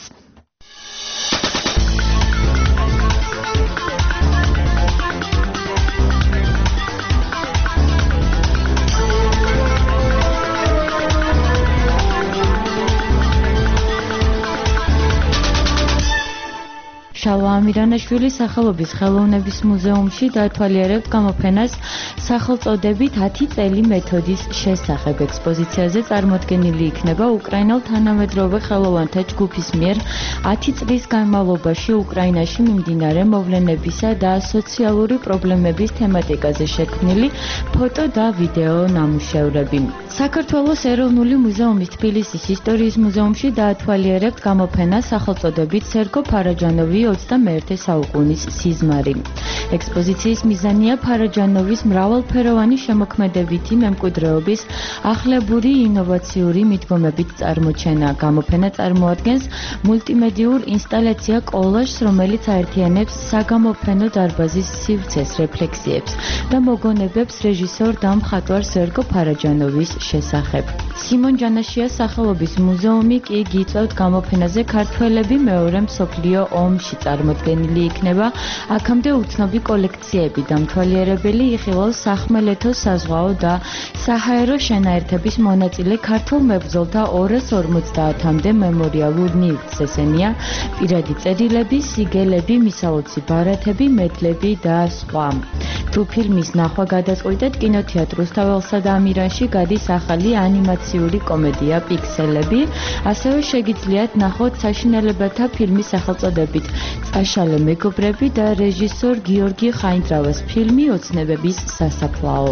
შალვა ამირანაშვილი სახელობის ხელოვნების მუზეუმში დაათვალიერებთ გამოფენას სახელწოდებით 10 წელი მეთოდის შესახებ. ექსპოზიციაზე წარმოდგენილი იქნება უკრაინელ თანამედროვე ხელოვანთა ჯგუფის მიერ 10 წლის განმავლობაში უკრაინაში მიმდინარე მოვლენებისა და სოციალური პრობლემების თემატიკაზე შექმნილი ფოტო და ვიდეო ნამუშევრები. საქართველოს ეროვნული მუზეუმის თბილისის ისტორიის მუზეუმში დაათვალიერებთ გამოფენას სახელწოდებით სერგო ფარაჯანოვი 21 საუკუნის სიზმარი. ექსპოზიციის მიზანია ფარაჯანოვის მრავალფეროვანი შემოქმედებითი მემკვიდრეობის ახლებური ინოვაციური მიდგომებით წარმოჩენა. გამოფენა წარმოადგენს მულტიმედიურ ინსტალაცია კოლაჟს, რომელიც აერთიანებს საგამოფენო დარბაზის სივრცეს, რეფლექსიებს და მოგონებებს რეჟისორ და მხატვარ სერგო ფარაჯანოვის შესახებ. სიმონ ჯანაშიას სახელობის მუზეუმი კი გიწევთ გამოფენაზე ქართველები მეორე მსოფლიო ომში წარმოდგენილი იქნება. აქამდე უცნობი კოლექციები დამთვალიერებელი იხილავს სახმელეთო, საზღვაო და საჰაერო შენაერთების მონაწილე ქართულ მებრძოლთა 250-მდე მემორიალურ ნივთს. ესენია პირადი წერილები, სიგელები, მისალოცი ბარათები, მედლები და სხვა. თუ ფილმის ნახვა გადაწყვიტეთ, კინოთეატრ რუსთაველსა და ამირანში გადის ახალი ანიმაციური კომედია პიქსელები. ასევე შეგიძლიათ ნახოთ საშინელებათა ფილმის სახელწოდებით წაშალე მეგობრები და რეჟისორ გიორგი ხაინდრავას ფილმი ოცნებების სასაფლაო.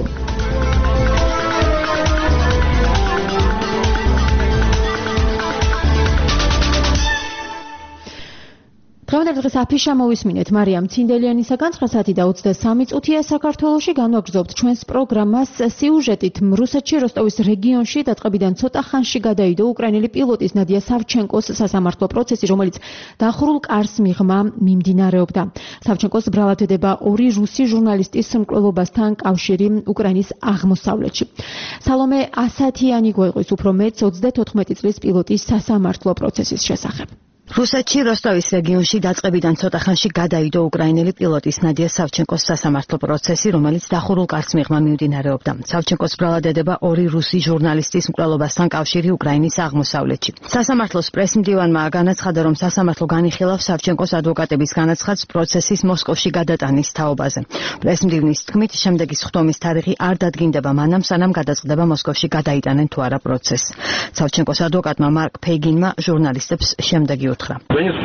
დღევანდელ დღეს აფიშა მოვისმინეთ მარიამ ცინდელიანისაგან. 9 საათი და 23 წუთია საქართველოში. განვაგრძობთ ჩვენს პროგრამას სიუჟეტით. რუსეთში როსტოვის რეგიონში დაწყებიდან ცოტა ხანში გადაიდო უკრაინელი პილოტის ნადია სავჩენკოს სასამართლო პროცესი, რომელიც დახურულ კარს მიღმა მიმდინარეობდა. სავჩენკოს ბრალად ედება 2 რუსი ჟურნალისტის მკვლელობასთან კავშირი უკრაინის აღმოსავლეთში. სალომე ასათიანი გვეყვის უფრო მეტს 34 წლის პილოტის სასამართლო პროცესის შესახებ. რუსეთში როსტოვის რეგიონში დაწყებიდან ცოტა ხანში გადაიდო უკრაინელი პილოტის ნადია სავჩენკოს სასამართლო პროცესი, რომელიც დახურულ კარს მიღმა მიმდინარეობდა. სავჩენკოს ბრალად ედება 2 რუსი ჟურნალისტის მკვლელობასთან კავშირი უკრაინის აღმოსავლეთში. სასამართლოს პრესმდივანმა განაცხადა, რომ სასამართლო განიხილავს სავჩენკოს ადვოკატების განაცხადს პროცესის მოსკოვში გადატანის თაობაზე. პრესმდივნის თქმით, შემდეგი სხდომის თარიღი არ დადგინდება მანამ, სანამ გადაწყდება მოსკოვში გადაიტანენ თუ არა პროცესს. სავჩენკოს ადვოკატმა მარკ ფეიგინმა ჟურნალისტებს შემდეგი უთხრა. უთხრა.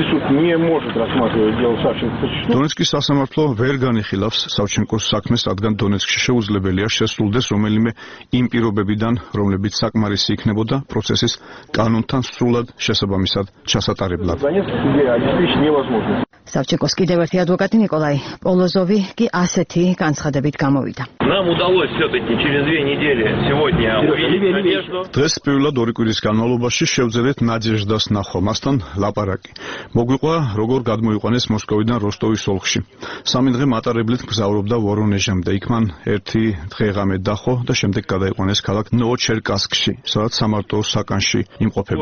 დონეცკის სასამართლო ვერ განიხილავს სავჩენკოს საქმეს, რადგან დონეცკში შეუძლებელია შესრულდეს რომელიმე იმ პირობებიდან, რომლებიც საკმარისი იქნებოდა პროცესის კანონთან სრულად შესაბამისად ჩასატარებლად. სავჩენკოს კიდევ ერთი ადვოკატი ნიკოლაი პოლოზოვი კი ასეთი განცხადებით გამოვიდა. დღეს პირველად 2 კვირის განმავლობაში შევძელეთ ნადეჟდას ნახვა, მასთან ლაპარაკი. მოგვიყვა, როგორ გადმოიყვანეს მოსკოვიდან როსტოვის ოლქში. 3 დღე მატარებლით მგზავრობდა ვორონეჟამდე. იქ მან 1 დღე-ღამე დახო და შემდეგ გადაიყვანეს ქალაქ ნოვოჩერკასკში, სადაც სამარტო საკანში იმყოფება.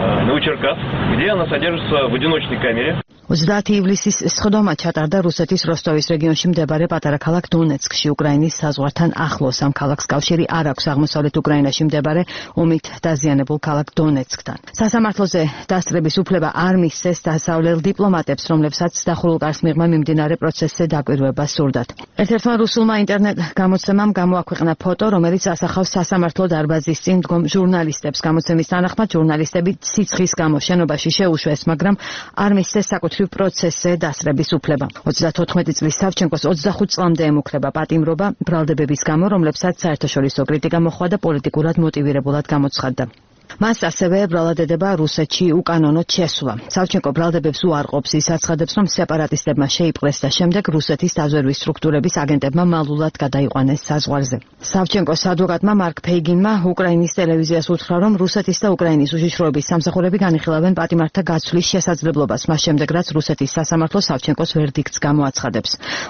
30 ივლისის სხდომა ჩატარდა რუსეთის როსტოვის რეგიონში მდებარე პატარა ქალაქ დონეცკში, უკრაინის საზღვართან ახლოს. ამ ქალაქს კავშირი არ აქვს აღმოსავლეთ უკრაინაში მდებარე ომით დაზიანებულ ქალაქ დონეცკთან. სასამართლოზე დასწრების უფლება არ მისცეს დასავლელ დიპლომატებს, რომლებსაც დახურულ კარს მიღმა მიმდინარე პროცესზე დაკვირვება სურდათ. ერთ-ერთმა რუსულმა ინტერნეტ გამოცემამ გამოაქვეყნა ფოტო, რომელიც ასახავს სასამართლო დარბაზის წინ მდგომ ჟურნალისტებს. გამოცემის თანახმად ჟურნალისტები სიცხის გამო შენობაში შეუშვეს, მაგრამ არ მისცეს საკუთრივ პროცესზე დასწრების უფლება. 34 წლის სავჩენკოს 25 წლამდე ემუქრება პატიმრობა ბრალდებების გამო, რომლებსაც საერთაშორისო კრიტიკა მოჰყვა და პოლიტიკურად მოტივირებულად გამოცხადდა. მას ასევე ბრალადედება რუსეთში უკანონოდ შესვლა. სავჩენკო ბრალდებებს უარყოფს, ის აცხადებს, რომ სეპარატისტებმა შეიპყრეს და შემდეგ რუსეთის დაზვერვის სტრუქტურების აგენტებმა მალულად გადაიყვანეს საზღვარზე. სავჩენკოს ადვოკატმა მარკ ფეიგინმა უკრაინის ტელევიზიას უთხრა, რომ რუსეთის და უკრაინის უშიშროების სამსახურები განიხილავენ პატიმართთა გაცვლის შესაძლებლობას, მას შემდეგ რაც რუსეთის სასამართლო სავჩენკოს ვერდიქტს გამოაცხადებს.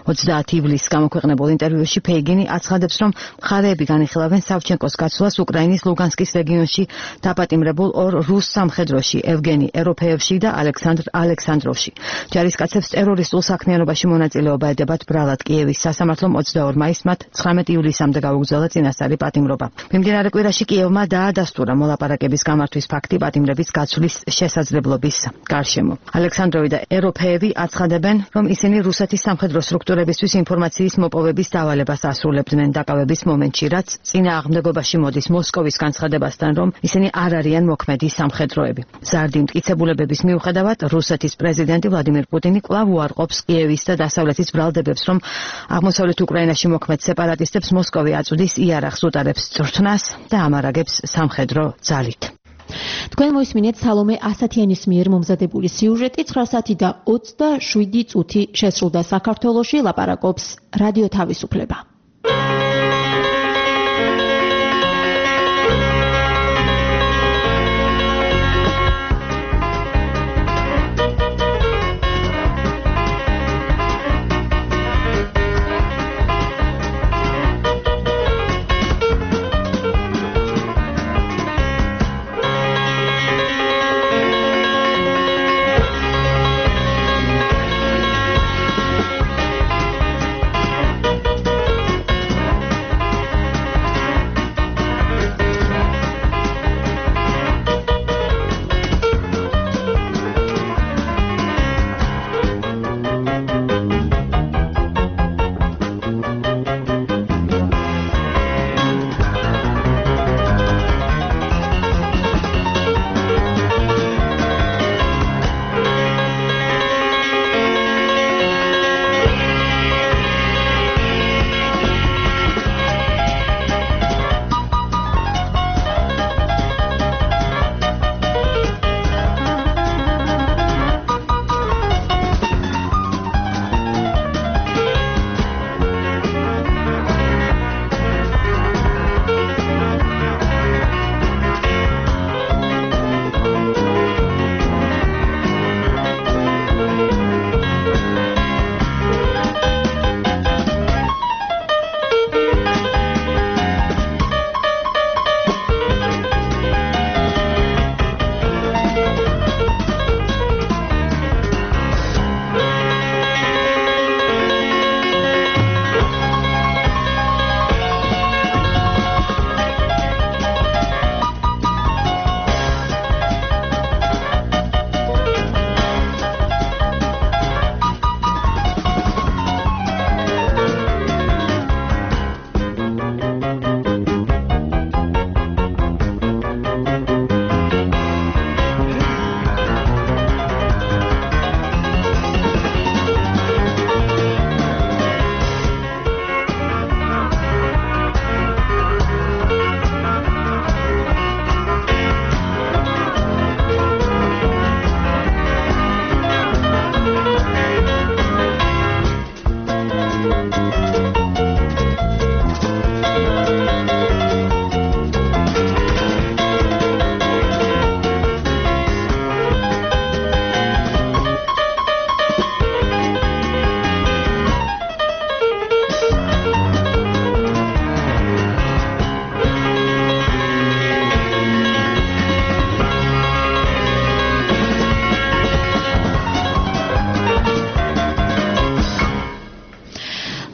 30 ივლისს გამოქვეყნებულ ინტერვიუში ფეიგინი აცხადებს, რომ მხარეები განიხილავენ სავჩენკოს გაცვლას უკრაინის ლუგანსკის რეგიონში დაპატიმრებულ 2 რუს სამხედროში, ევგენი ეროფეევში და ალექსანდრ ალექსანდროვში. ჯარისკაცებს ტერორისტულ საქმიანობაში მონაწილეობა ედებათ ბრალად. კიევის სასამართლომ 22 მაისს მათ 19 ივლისამდე გაუგზავნა წინასწარი პატიმრობა. მიმდინარე კვირაში კიევმა დაადასტურა მოლაპარაკების გამართვის ფაქტი პატიმრების გაცვლის შესაძლებლობის გარშემო. ალექსანდროვი და ეროფეევი აცხადებენ, რომ ისინი რუსეთის სამხედრო სტრუქტურებისთვის ინფორმაციის მოპოვების დავალებას ასრულებდნენ დაკავების მომენტში, რაც წინააღმდეგობაში მოდის მოსკოვის განცხადებასთან, რომ ისინი არ არიან მოქმედი სამხედროები. ზარდი მტკიცებულებების მიუხედავად, რუსეთის პრეზიდენტი ვლადიმირ პუტინი კვლავ უარყოფს კიევის და დასავლეთის ბრალდებებს, რომ აღმოსავლეთ უკრაინაში მოქმედ სეპარატისტებს მოსკოვი აწვდის იარაღს უტარებს წვრთნას და ამარაგებს სამხედრო ძალით. თქვენ მოისმინეთ სალომე ასათიანის მიერ მომზადებული სიუჟეტი. 9 საათი და 27 წუთი შესრულდა საქართველოში, ლაპარაკობს რადიო თავისუფლება.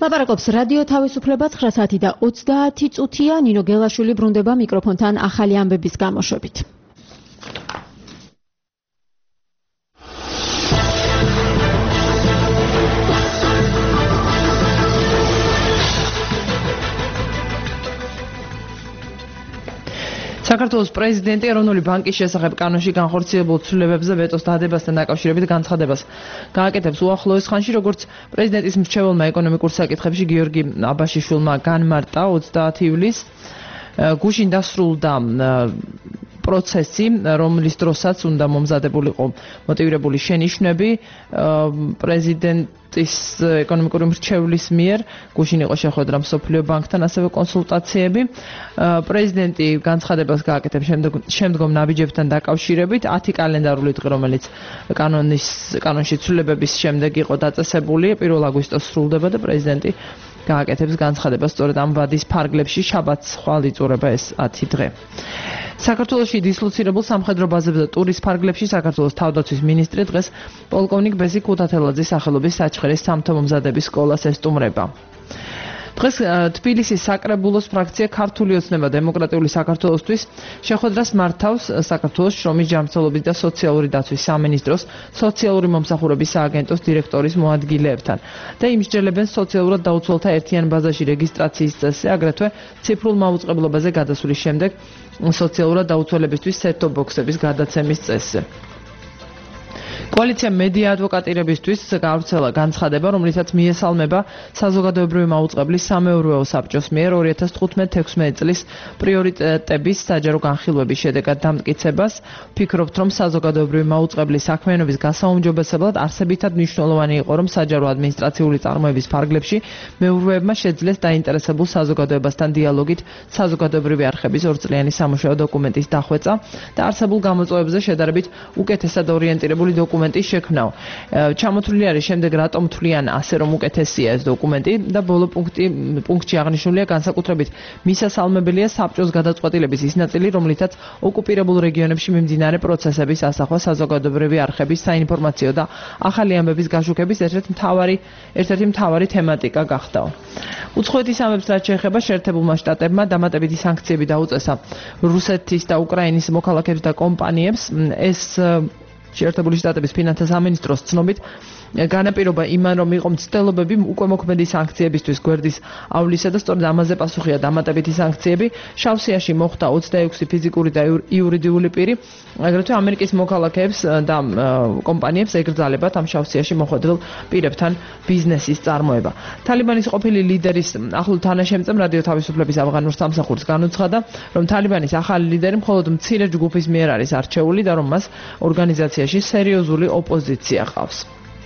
ლაპარაკობს რადიო თავისუფლება 9 საათი და 30 წუთია. ნინო გელაშვილი ბრუნდება მიკროფონთან ახალი ამბების გამოშვებით. საქართველოს პრეზიდენტი ეროვნული ბანკის შესახებ კანონში განხორციელებულ ცვლილებებზე ვეტოს დადებასთან დაკავშირებით განცხადებას გააკეთებს უახლოეს ხანში, როგორც პრეზიდენტის მრჩეველმა ეკონომიკურ საკითხებში გიორგი აბაშიშვილმა განმარტა 30 ივლისს გუშინ დასრულდა პროცესი, რომლის დროსაც უნდა მომზადებულიყო მოტივირებული შენიშვნები პრეზიდენტის ეკონომიკური მრჩევლის მიერ. გუშინ იყო შეხვედრა მსოფლიო ბანკთან, ასევე კონსულტაციები. პრეზიდენტი განცხადებას გააკეთებს შემდგომ ნაბიჯებთან დაკავშირებით 10 კალენდარული დღე, რომელიც კანონში ცვლილებების შემდეგ იყო დაწესებული, 1 აგვისტოს სრულდება და პრეზიდენტი გააკეთებს განცხადებას სწორედ ამ ვადის ფარგლებში შაბათს ხვალ იწურება ეს 10 დღე. საქართველოში დისლოცირებულ სამხედრო ბაზებზე და ტურის ფარგლებში საქართველოს თავდაცვის მინისტრი დღეს პოლკოვნიკ ბეზი ქუთათელაძის სახელობის საჩხერის სამთო მომზადების სკოლას ესტუმრება. დღეს თბილისის საკრებულოს ფრაქცია ქართული ოცნება დემოკრატიული საქართველოსთვის შეხვედრას მართავს საქართველოს შრომის ჯანმრთელობის და სოციალური დაცვის სამინისტროს სოციალური მომსახურების სააგენტოს დირექტორის მოადგილეებთან და იმსჯელებენ სოციალურად დაუცველთა ერთიან ბაზაში რეგისტრაციის წესზე, აგრეთვე ციფრულ მაუწყებლობაზე გადასვლის შემდეგ სოციალურად დაუცველებისთვის set-top box-ების გადაცემის წესზე. კოალიცია მედია ადვოკატირებისთვის გავრცელა განცხადება, რომლითაც მიესალმება საზოგადოებრივი მაუწყებლის სამეურვეო საბჭოს მიერ 2015-16 წლის პრიორიტეტების საჯარო განხილვების შედეგად დამტკიცებას. ვფიქრობთ, რომ საზოგადოებრივი მაუწყებლის საქმიანობის გასაუმჯობესებლად არსებითად მნიშვნელოვანი იყო, რომ საჯარო ადმინისტრაციული წარმოების ფარგლებში მეურვეებმა შეძლეს დაინტერესებულ საზოგადოებასთან დიალოგით საზოგადოებრივი არხების 2 წლიანი სამუშაო დოკუმენტის დახვეწა და არსებულ გამოწვევებზე შედარებით უკეთესად ორიენტირებული დოკუმენტის შექმნა. ჩამოთვლილი არის შემდეგ რატომ თვლიან ასე, რომ უკეთესია ეს დოკუმენტი და ბოლო პუნქტში აღნიშნულია განსაკუთრებით მისასალმებელია საბჭოს გადაწყვეტილების ის ნაწილი, რომლითაც ოკუპირებულ რეგიონებში მიმდინარე პროცესების ასახვა საზოგადოებრივი არხების საინფორმაციო და ახალი ამბების გაშუქების ერთ-ერთი მთავარი თემატიკა გახდა. უცხოეთის ამბებს რაც შეეხება შეერთებულმა შტატებმა დამატებითი სანქციები დაუწესა რუსეთის და უკრაინის მოქალაქეებს და კომპანიებს. ეს შეერთებული შტატების ფინანსთა სამინისტროს ცნობით განაპირობა იმან, რომ იყო მცდელობები უკვე მოქმედი სანქციებისთვის გვერდისავლისა და სწორედ ამაზე პასუხია დამატებითი სანქციები. შავსიაში მოხდა 26 ფიზიკური და იურიდიული პირი, აგრეთვე ამერიკის მოქალაქეებს და კომპანიებს ეკრძალებათ ამ შავსიაში მოხვედრილ პირებთან ბიზნესის წარმოება. თალიბანის ყოფილი ლიდერის ახლო თანაშემწემ რადიო თავისუფლების ავღანურ სამსახურს განუცხადა, რომ თალიბანის ახალი ლიდერი მხოლოდ მცირე ჯგუფის მიერ არის არჩეული და რომ მას ორგანიზაციაში სერიოზული ოპოზიცია ყავს.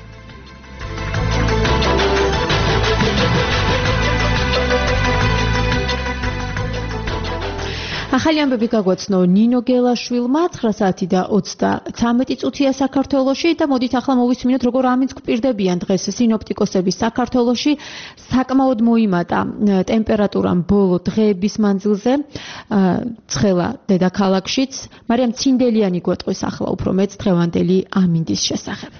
ახალი ამბები გაგვაცნო ნინო გელაშვილმა 9 საათი და 33 წუთია საქართველოში და მოდით ახლა მოვისმინოთ როგორ ამინც გვპირდებიან დღეს სინოპტიკოსების საქართველოში. საკმაოდ მოიმატა ტემპერატურამ ბოლო დღეების მანძილზე ცხელა დედაქალაქშიც. მარიამ ცინდელიანი გვეტყვის ახლა უფრო მეც დღევანდელი ამინდის შესახებ.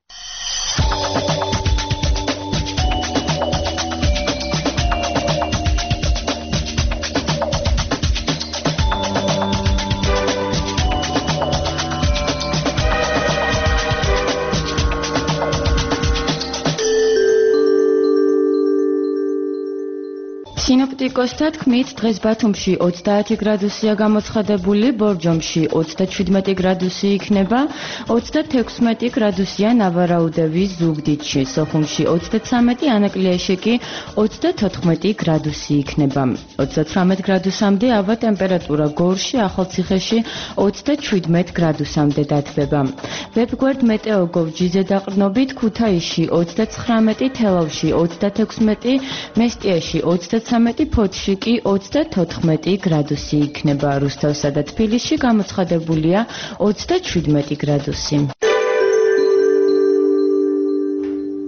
სინოპტიკოსთა თქმით, დღეს ბათუმში 30 გრადუსია გამოცხადებული, ბორჯომში 37 გრადუსი იქნება, 36 გრადუსია ნავარაუდევის ზუგდიდში, სოხუმში 33, ანაკლიაში კი 34 გრადუსი იქნება. 38 გრადუსამდე ავა ტემპერატურა გორში, ახალციხეში 37 გრადუსამდე დათბება. ვებგვერდ მეტეოგოვ.gz დაყრდნობით ქუთაისში 39, თელავში 36, მესტიაში 33, ფოთში კი 34 გრადუსი იქნება. რუსთავსა და თბილისში გამოცხადებულია 37 გრადუსი.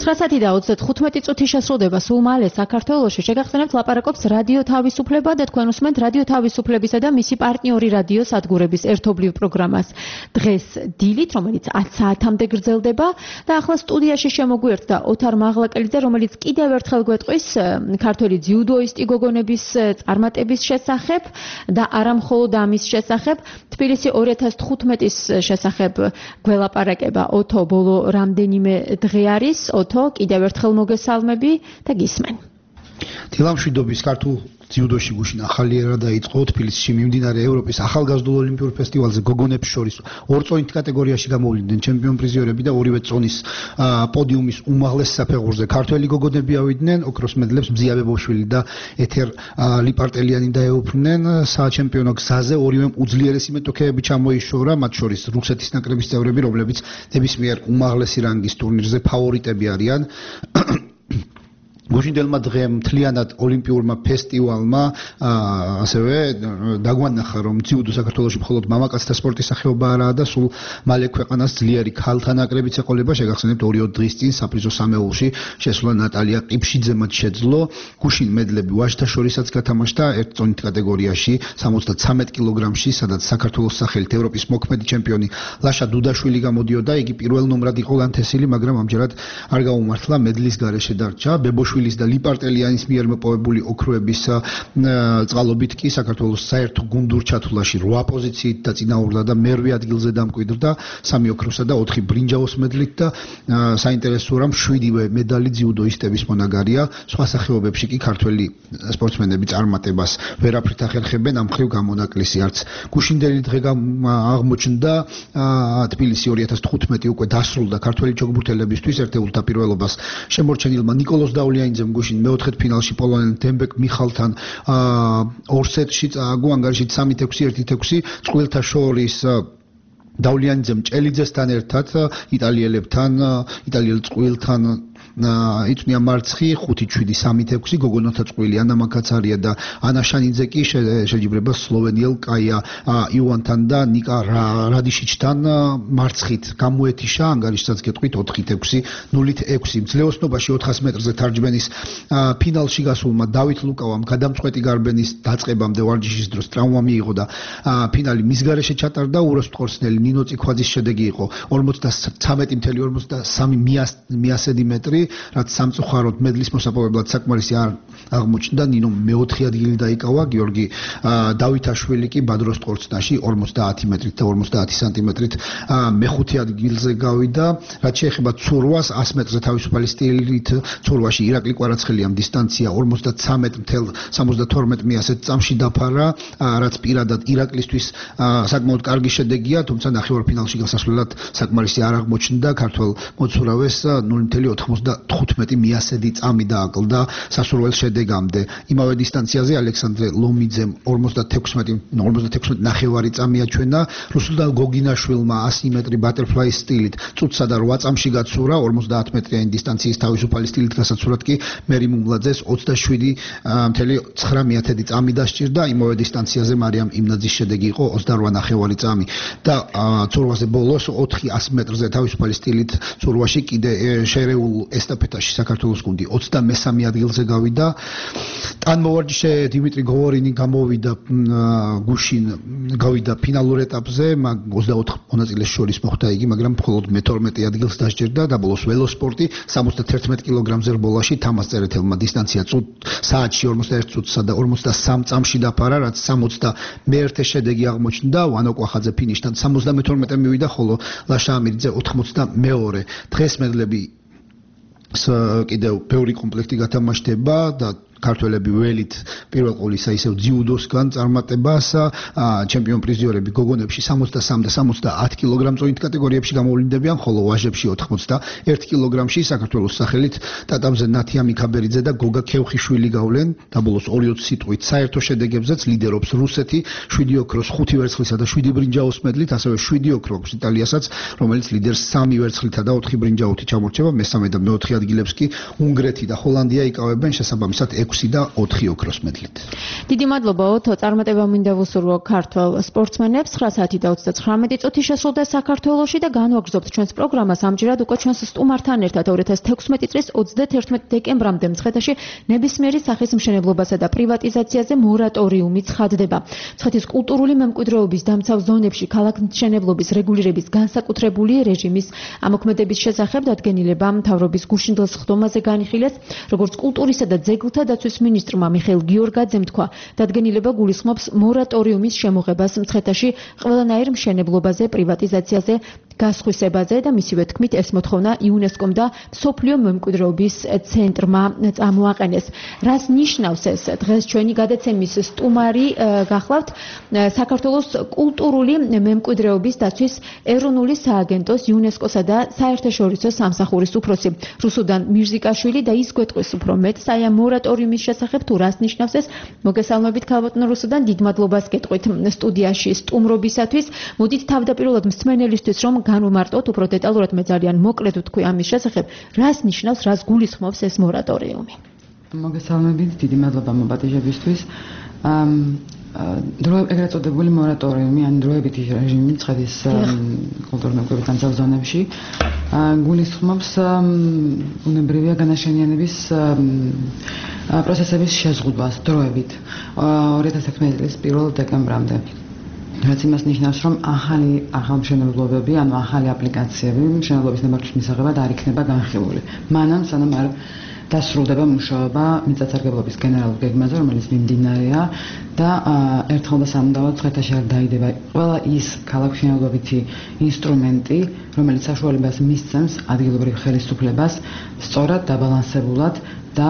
9:35 წუთი შესრულდება სულ მალე საქართველოში. შეგახსენებთ ლაპარაკობს რადიო თავისუფლება და თქვენ უსმენთ რადიო თავისუფლებისა და მისი პარტნიორი რადიო სადგურების ერთობლივ პროგრამას დღეს დილით, რომელიც 10 საათამდე გრძელდება და ახლა სტუდიაში შემოგვიერთდა ოთარ მაღლაკელიძე, რომელიც კიდევ ერთხელ გვეტყვის ქართველი ძიუდოისტი გოგონების წარმატების შესახებ და არა მხოლოდ ამის შესახებ. თბილისი 2015-ის შესახებ გველაპარაკება ოთო ბოლო რამდენიმე დღე არის. ოთო, კიდევ ერთხელ მოგესალმები და გისმენ. დილამშვიდობის ქართულ ძიუდოში გუშინ ახალი ერა დაიწყო თბილისში მიმდინარე ევროპის ახალგაზრდულ ოლიმპიურ ფესტივალზე გოგონებს შორის ორწონით კატეგორიაში გამოვლინდნენ ჩემპიონ პრიზიორები და ორივე წონის პოდიუმის უმაღლეს საფეხურზე ქართველი გოგონები ავიდნენ. ოქროს მედლებს მზია ბებოშვილი და ეთერ ლიპარტელიანი დაეუფლნენ საჩემპიონო გზაზე. ორივემ უძლიერესი მეტოქეები ჩამოიშორა, მათ შორის რუსეთის ნაკრების წევრები, რომლებიც ნებისმიერ უმაღლესი რანგის ტურნირზე ფავორიტები არიან. გუშინდელმა დღემ მთლიანად ოლიმპიურმა ფესტივალმა ასევე დაგვანახა, რომ ძიუდო საქართველოში მხოლოდ მამაკაცთა სპორტის სახეობა არაა და სულ მალე ქვეყანას ძლიერი ქალთა ნაკრებიც ეყოლება. შეგახსენებთ 2 დღის წინ საფრიზო სამეულში შესვლა ნატალია ყიფშიძემაც შეძლო. გუშინ მედლები ვაჟთა შორისაც გათამაშდა ერთწონით კატეგორიაში 73 კილოგრამში, სადაც საქართველოს სახელით ევროპის მოქმედი ჩემპიონი ლაშა დუდაშვილი გამოდიოდა. იგი პირველ ნომრად იყო ლანთესილი, მაგრამ ამჯერად არ გაუმართლა, მედლის გარეშე დარჩა. ბებოშვილის და ლიპარტელიანის მიერ მოპოვებული ოქროების წყალობით კი საქართველოს საერთო გუნდურ ჩათვლაში 8 პოზიციით დაწინაურდა და მერვე ადგილზე დამკვიდრდა 3 ოქროსა და 4 ბრინჯაოს მედლით და საინტერესოა, რომ 7-ვე медали ძიუდოისტების მონაგარია. სხვა სახეობებში კი ქართველი სპორტსმენები წარმატებას ვერაფრით ახერხებენ, ამ მხრივ გამონაკლისი არც გუშინდელი დღე აღმოჩნდა. თბილისი 2015 უკვე დასრულდა ქართველი ჩოგბურთელებისთვის. ერთეულ დაპირველობას შემორჩენილმა ნიკოლოზ დაულიანიძემ გუშინ მეოთხედფინალში პოლონელ დემბეკ მიხალთან 2 სეტში წააგო, ანგარიშით 3-6, 1-6. წყვილთა შორის დაულიანიძემ ჭელიძესთან ერთად იტალიელ წყვილთან იწვნია მარცხი 5-7, 3-6. გოგონათა წყვილი ანა მაკაცარია და ანა შანიძე კი შეჯიბრება სლოვენიელ კაია ივანთან და ნიკა რადიშიჩთან მარცხით. გამოეთიშა ანგარიშსაც გეტყვით 4-6, 0-6. მძლეოსნობაში 400 მეტრზე თარჯმენის ფინალში გასულმა დავით ლუკავამ გადამწყვეტი გარბენის დაწყებამდე ვარჯიშის დროს ტრავმა მიიღო და ფინალი მის გარეშე ჩატარდა. უროსტყორსნელი ნინო წიქვაძის შედეგი იყო 53.43 მიასედი მეტრი, რაც სამწუხაროდ მედლის მოსაპოვებლად საკმარისი არ აღმოჩნდა. ნინო მე-4 ადგილი დაიკავა, გიორგი დავითაშვილი კი ბადროსტყორცნაში 50 მეტრით და 50 სანტიმეტრით მე-5 ადგილზე გავიდა. რაც შეეხება ცურვას 100 მეტრზე თავისუფალი სტილით ცურვაში ირაკლი კვარაცხელიამ დისტანცია 53.72 მიასედ წამში დაფარა, რაც პირადად ირაკლისთვის საკმაოდ კარგი შედეგია, თუმცა ნახევარფინალში გასასვლელად საკმარისი არ აღმოჩნდა. ქართველ მოცურავეს 0.95 მიასედი წამი დააკლდა სასურველ შედეგამდე. იმავე დისტანციაზე ალექსანდრე ლომიძემ 56 ნახევარი წამი აჩვენა. რუსუდან გოგინაშვილმა 100 მეტრი ბატერფლაი სტილით წუთსა და 8 წამში გაცურა. 50 მეტრიანი დისტანციის თავისუფალი სტილით გასაცურად კი მერი მუმლაძეს 27.9 წამი დასჭირდა. იმავე დისტანციაზე მარიამ იმნაძის შედეგი იყო 28 ნახევარი წამი და ცურვაზე ბოლოს 400 მეტრზე თავისუფალი სტილით ცურვაში კიდე შერეულ ესტაფეტაში საქართველოს გუნდი 23 ადგილზე გავიდა. ტანმოვარჯიშე დიმიტრი გოვორინი გავიდა ფინალურ ეტაპზე, 24 მონაწილეს შორის მოხვდა იგი, მაგრამ მხოლოდ მე-12 ადგილს დასჯერდა და ბოლოს ველოსპორტი 71 კილოგრამზე რბოლაში თამას წერეთელმა დისტანცია საათში 41 წუთსა და 53 წამში დაფარა, რაც 61 შედეგი აღმოჩნდა. ვანო კვახაძე ფინიშთან 72 მივიდა, ხოლო ლაშა ამირიძე 82. დღეს მედლები კიდევ ბევრი კომპლექტი გათამაშდება და ქართველები ველით პირველ ყოვლისა ისევ ძიუდოსგან წარმატებას ჩემპიონ პრიზიორები გოგონებში 63 და 70 კილოგრამწონით კატეგორიებში გამოვლინდებიან, ხოლო ვაჟებში 81 კილოგრამში საქართველოს სახელით ტატამზე ნათია მიქაბერიძე და გოგა ქევხიშვილი გავლენ და ბოლოს 2-20 სიტყვით საერთო შედეგებზეც ლიდერობს რუსეთი 7 ოქროს, 5 ვერცხლისა და 7 ბრინჯაოს მედლით, ასევე 7 ოქრო აქვს იტალიასაც, რომელიც ლიდერს 3 ვერცხლითა და 4 ბრინჯაოთი ჩამორჩება. მესამე და მე-4 ადგილებს კი უნგრეთი და ჰოლანდია იკავებენ, შესაბამისად 6 6 და 4 ოქროს მედლით. დიდი მადლობა ოთო, წარმატება მინდა ვუსურვო ქართველ სპორტსმენებს. 9:29 წუთი შესრულდა საქართველოში და განვაგრძობთ ჩვენს პროგრამას. ამჯერად უკვე ჩვენს სტუმართან ერთად 2016 წლის 31 დეკემბრამდე მცხეთაში ნებისმიერი სახის მშენებლობასა და პრივატიზაციაზე მორატორიუმი ცხადდება. მცხეთის კულტურული მემკვიდრეობის დამცავ ზონებში ქალაქმშენებლობის რეგულირების განსაკუთრებული რეჟიმის ამოქმედების შესახებ დადგენილება მთავრობის გუშინდელ სხდომაზე განიხილეს, როგორც კულტურისა და ძეგლთა დაცვის მინისტრმა მიხეილ გიორგაძემ თქვა, დადგენილება გულისხმობს მორატორიუმის შემოღებას მცხეთაში ყველანაირ მშენებლობაზე, პრივატიზაციაზე, გასხვისებაზე და მისივე თქმით ეს მოთხოვნა იუნესკომ და მსოფლიო მემკვიდრეობის ცენტრმა წამოაყენეს. რას ნიშნავს ეს? დღეს ჩვენი გადაცემის სტუმარი გახლავთ საქართველოს კულტურული მემკვიდრეობის დაცვის ეროვნული სააგენტოს იუნესკოსა და საერთაშორისო სამსახურის უფროსი რუსუდან მირზიკაშვილი და ის გვეტყვის უფრო მეტს აი ამ მორატორიუმის შესახებ თუ რას ნიშნავს ეს. მოგესალმებით ქალბატონო რუსუდან, დიდ მადლობას გეტყვით სტუდიაში სტუმრობისათვის. მოდით თავდაპირველად მსმენელისთვის რომ განვმარტოთ უფრო დეტალურად, მე ძალიან მოკლედ ვთქვი ამის შესახებ, რას ნიშნავს, რას გულისხმობს ეს მორატორიუმი. მოგესალმებით, დიდი მადლობა მოპატიჟებისთვის. ეგრეთ წოდებული მორატორიუმი, ან დროებითი რეჟიმი მცხეთის კულტურული მემკვიდრეობის დამცავ ზონებში გულისხმობს უნებრივია განაშენიანების პროცესების შეზღუდვას დროებით 2016 წლის 1 დეკემბრამდე. რაც იმას ნიშნავს, რომ ახალმშენებლობები, ანუ ახალი აპლიკაციები მშენებლობის ნებართვის მისაღებად არ იქნება განხილული. მანამ სანამ არ დასრულდება მუშაობა მიწათსარგებლობის გენერალურ გეგმაზე, რომელიც მიმდინარეა და ერთხელ და სამუდამოდ მცხეთაში არ დაიდება ყველა ის ქალაქმშენებლობითი ინსტრუმენტი, რომელიც საშუალებას მისცემს ადგილობრივ ხელისუფლებას სწორად დაბალანსებულად და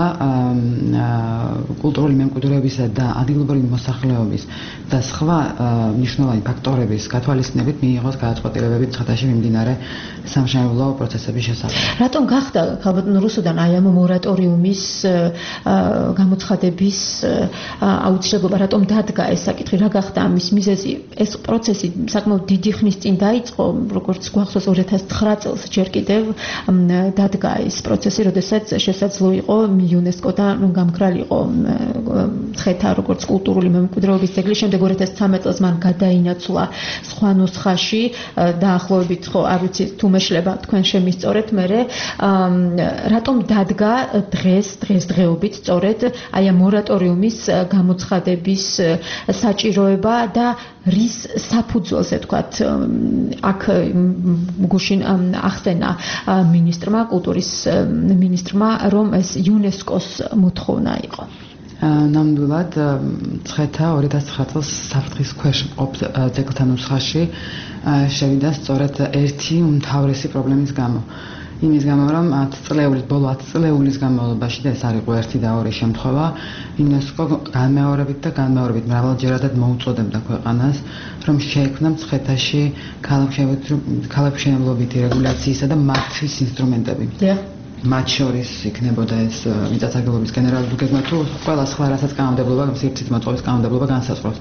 კულტურული მემკვიდრეობისა და ადგილობრივი მოსახლეობის და სხვა მნიშვნელოვანი ფაქტორების გათვალისწინებით მიიღოს გადაწყვეტილებები მცხეთაში მიმდინარე სამშენებლო პროცესების შესახებ. რატომ გახდა ქალბატონო რუსუდან აი ამ მორატორიუმის გამოცხადების აუცილებლობა, რატომ დადგა ეს საკითხი, რა გახდა ამის მიზეზი? ეს პროცესი საკმაოდ დიდი ხნის წინ დაიწყო, როგორც გვახსოვს 2009 წელს ჯერ კიდევ დადგა ეს პროცესი, როდესაც შესაძლო იყო იუნესკოდან გამქრალიყო მცხეთა როგორც კულტურული მემკვიდრეობის ძეგლი. შემდეგ 2013 წელს მან გადაინაცვლა სხვა ნუსხაში დაახლოებით ხო არ ვიცი თუ მეშლება თქვენ შემისწორეთ მერე რატომ დადგა დღესდღეობით სწორედ აი ამ მორატორიუმის გამოცხადების საჭიროება და რის საფუძველზე თქვათ აქ გუშინ ახსენა მინისტრმა კულტურის მინისტრმა რომ ეს იუნესკოს მოთხოვნა იყო. ნამდვილად მცხეთა 2009 წელს საფრთხის ქვეშ მყოფ ძეგლთა ნუსხაში შევიდა სწორედ ერთი უმთავრესი პრობლემის გამო. იმის გამო რომ 10 წლეულის განმავლობაში და ეს არ იყო ერთი და ორი შემთხვევა იუნესკო განმეორებით მრავალჯერადად მოუწოდებდა ქვეყანას რომ შეექმნა მცხეთაში ქალაქმშენებლობითი რეგულაციისა და მართვის ინსტრუმენტები. მათ შორის იქნებოდა ეს მიწათსარგებლობის გენერალური გეგმა თუ ყველა სხვა რასაც კანონმდებლობა სივრცის მოწყობის კანონმდებლობა განსაზღვრავს.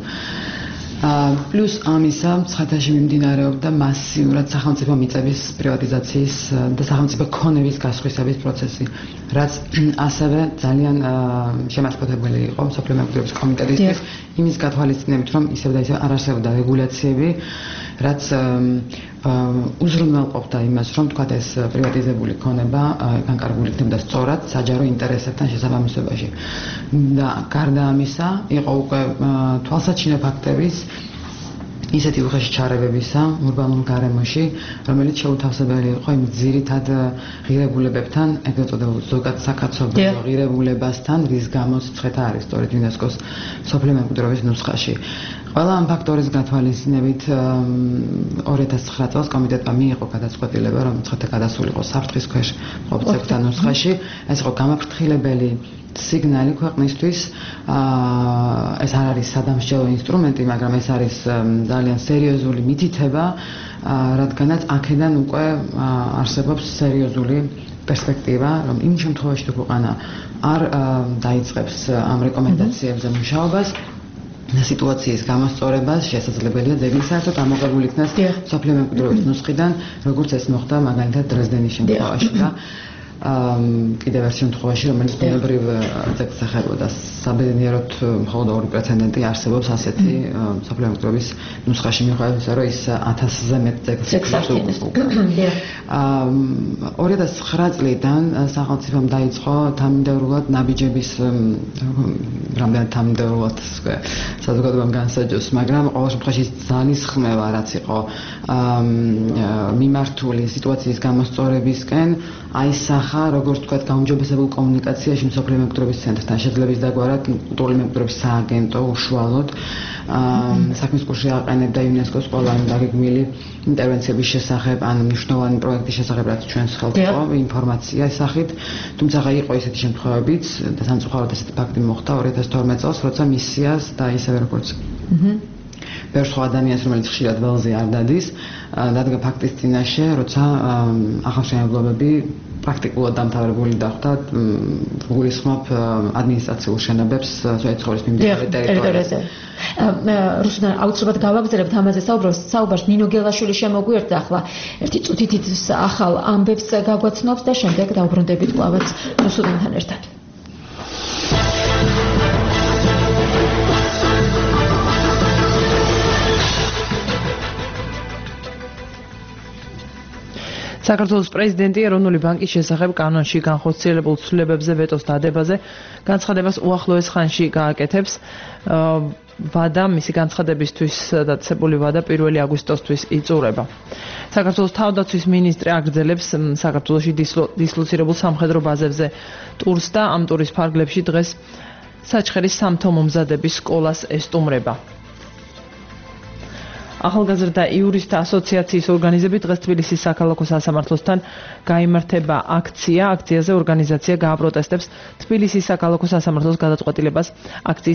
პლუს ამისა მცხეთაში მიმდინარეობდა მასიურად სახელმწიფო მიწების პრივატიზაციის და სახელმწიფო ქონების გასხვისების პროცესი, რაც ასევე ძალიან შემასწავლებელი იყო მსოფლიო მემკვიდრეობის კომიტეტისთვის იმის გათვალისწინებით, რომ ისევ და ისევ არ არსებობდა რეგულაციები, რაც უზრუნველყოფდა იმას, რომ თქვათ ეს პრივატიზებული ქონება განკარგული იქნებოდა სწორად საჯარო ინტერესებთან შესაბამისობაში. და გარდა ამისა, იყო უკვე თვალსაჩინო ფაქტების ისეთი უხეში ჩარევებისა ურბანულ გარემოში, რომელიც შეუთავსებელი იყო იმ ძირითად ღირებულებებთან, ეგრეთ წოდებულ ზოგად საკაცობრიო ღირებულებასთან, რის გამოც მცხეთა არის სწორედ იუნესკოს მსოფლიო მემკვიდრეობის ნუსხაში. ყველა ამ ფაქტორის გათვალისწინებით 2009 წელს კომიტეტმა მიიღო გადაწყვეტილება, რომ მცხეთა გადასულიყო საფრთხის ქვეშ მყოფ ძეგლთა ნუსხაში. ეს იყო გამაფრთხილებელი სიგნალი ქვეყნისთვის. ეს არ არის სადამსჯელო ინსტრუმენტი, მაგრამ ეს არის ძალიან სერიოზული მითითება, რადგანაც აქედან უკვე არსებობს სერიოზული პერსპექტივა, რომ იმ შემთხვევაში თუ ქვეყანა არ დაიწყებს ამ რეკომენდაციებზე მუშაობას, სიტუაციის გამოსწორებას შესაძლებელია ძეგლი საერთოდ ამოღებული იქნას მსოფლიო მემკვიდრეობის ნუსხიდან, როგორც ეს მოხდა მაგალითად დრეზდენის შემთხვევაში და კიდევ ერთ შემთხვევაში, რომელიც ბუნებრივ წექს ეხებოდა საბედნიეროდ მხოლოდ 2 პრეცედენტი არსებობს ასეთი მსოფლიო მემკვიდრეობის ნუსხაში მიუხედავად იმისა, რომ ის 1000-ზე მეტ წექს აქვს. 2009 წლიდან სახელმწიფომ დაიწყო თანმიმდევრულად ნაბიჯების რამდენად თანმიმდევრულად საზოგადოებამ განსაჯოს, მაგრამ ყოველ შემთხვევაში ძალის ხმევა რაც იყო მიმართული სიტუაციის გამოსწორებისკენ აისახა, როგორც ვთქვათ, გაუმჯობესებულ კომუნიკაციაში მსოფლიო მემკვიდრეობის ცენტრთან შეძლების დაგვარად კულტურული მემკვიდრეობის სააგენტო უშუალოდ საქმის კურსში აყენებდა იუნესკოს ყველა დაგეგმილი ინტერვენციების შესახებ ან მნიშვნელოვანი პროექტის შესახებ, რაც ჩვენს ხელთ იყო ინფორმაცია ესახით, თუმცა იყო ისეთი შემთხვევებიც და სამწუხაროდ ესეთი ფაქტი მოხდა 2012 წელს, როცა მისიას და ისევე როგორც ბევრ სხვა ადამიანს, რომელიც ხშირად ველზე არ დადის, დადგა ფაქტის წინაშე, როცა ახალშენებლობები პრაქტიკულად დამთავრებული დახვდა, გულისხმობ ადმინისტრაციულ შენობებს სოციალისტების მიმდებარე ტერიტორიაზე. რუსუდან აუცილებლად გავაგზავნებთ ამაზე საუბარს. ნინო გელაშვილი შემოგვიერთდა ახლა ერთი წუთით ახალ ამბებს გაგვაცნობს და შემდეგ დავბრუნდებით კვლავაც რუსუდანთან ერთად. საქართველოს პრეზიდენტი ეროვნული ბანკის შესახებ კანონში განხორციელებულ ცვლილებებზე ვეტოს დადებაზე განცხადებას უახლოეს ხანში გააკეთებს. ვადა მისი განცხადებისთვის დაწესებული ვადა 1 აგვისტოსთვის იწურება. საქართველოს თავდაცვის მინისტრი აგრძელებს საქართველოში დისლოცირებულ სამხედრო ბაზებზე ტურს და ამ ტურის ფარგლებში დღეს საჩხერის სამთო მომზადების სკოლას ესტუმრება. ახალგაზრდა იურისტთა ასოციაციის ორგანიზებით დღეს თბილისის საქალაქო სასამართლოსთან გაიმართება აქცია. აქციაზე ორგანიზაცია გააპროტესტებს თბილისის საქალაქო სასამართლოს გადაწყვეტილებას აქციის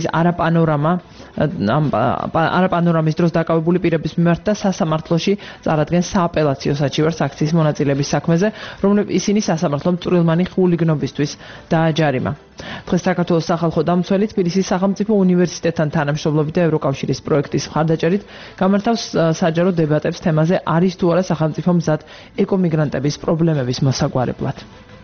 არაპანორამის დროს დაკავებული პირების მიმართ და სასამართლოში წარადგენს სააპელაციო საჩივარს აქციის მონაწილეების საქმეზე, რომლებიც ისინი სასამართლომ წვრილმანი ხულიგნობისთვის დააჯარიმა. დღეს საქართველოს სახალხო დამცველი თბილისის სახელმწიფო უნივერსიტეტთან თანამშრომლობით და ევროკავშირის პროექტის მხარდაჭერით გამართავს საჯარო დებატებს თემაზე არის თუ არა სახელმწიფო მზად ეკომიგრანტების პრობლემების მოსაგვარებლად.